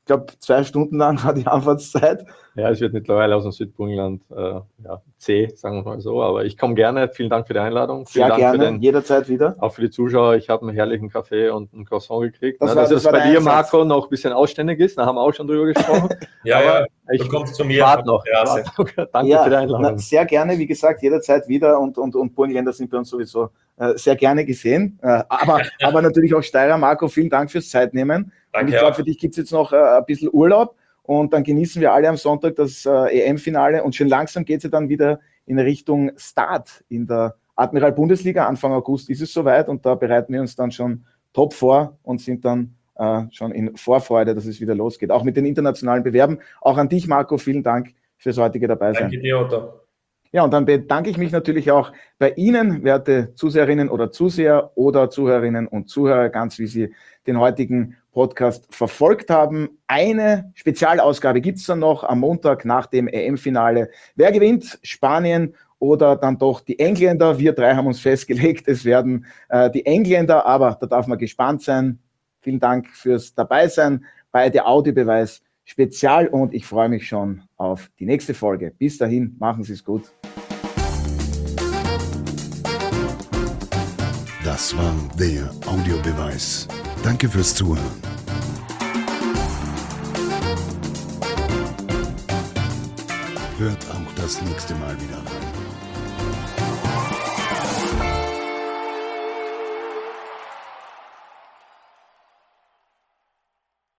Ich glaube, 2 Stunden lang war die Anfahrtszeit. Ja, es wird mittlerweile aus dem Südburgenland zäh, sagen wir mal so. Aber ich komme gerne. Vielen Dank für die Einladung. Sehr Dank gerne, jederzeit wieder. Auch für die Zuschauer. Ich habe einen herrlichen Kaffee und einen Croissant gekriegt. Das Dass es bei dir, Einsatz. Marco, noch ein bisschen ausständig ist. Da haben wir auch schon drüber gesprochen. Ja, ich du kommst zu mir. warte noch. Ja, Danke für die Einladung. Sehr gerne, wie gesagt, jederzeit wieder. Und Burgenländer sind bei uns sowieso sehr gerne gesehen. Aber natürlich auch Steirer. Marco, vielen Dank fürs Zeitnehmen. Danke. Und ich glaube, für dich gibt es jetzt noch ein bisschen Urlaub. Und dann genießen wir alle am Sonntag das EM-Finale. Und schön langsam geht es ja dann wieder in Richtung Start in der Admiral-Bundesliga. Anfang August ist es soweit. Und da bereiten wir uns dann schon top vor und sind dann schon in Vorfreude, dass es wieder losgeht. Auch mit den internationalen Bewerben. Auch an dich, Marco, vielen Dank fürs heutige Dabeisein. Danke dir, Otto. Ja, und dann bedanke ich mich natürlich auch bei Ihnen, werte Zuseherinnen oder Zuseher oder Zuhörerinnen und Zuhörer, ganz wie Sie den heutigen Podcast verfolgt haben. Eine Spezialausgabe gibt es dann noch am Montag nach dem EM-Finale. Wer gewinnt? Spanien oder dann doch die Engländer? Wir 3 haben uns festgelegt, es werden die Engländer, aber da darf man gespannt sein. Vielen Dank fürs Dabeisein bei der Audiobeweis Spezial und ich freue mich schon auf die nächste Folge. Bis dahin, machen Sie es gut. Das war der Audiobeweis. Danke fürs Zuhören. Hört auch das nächste Mal wieder rein.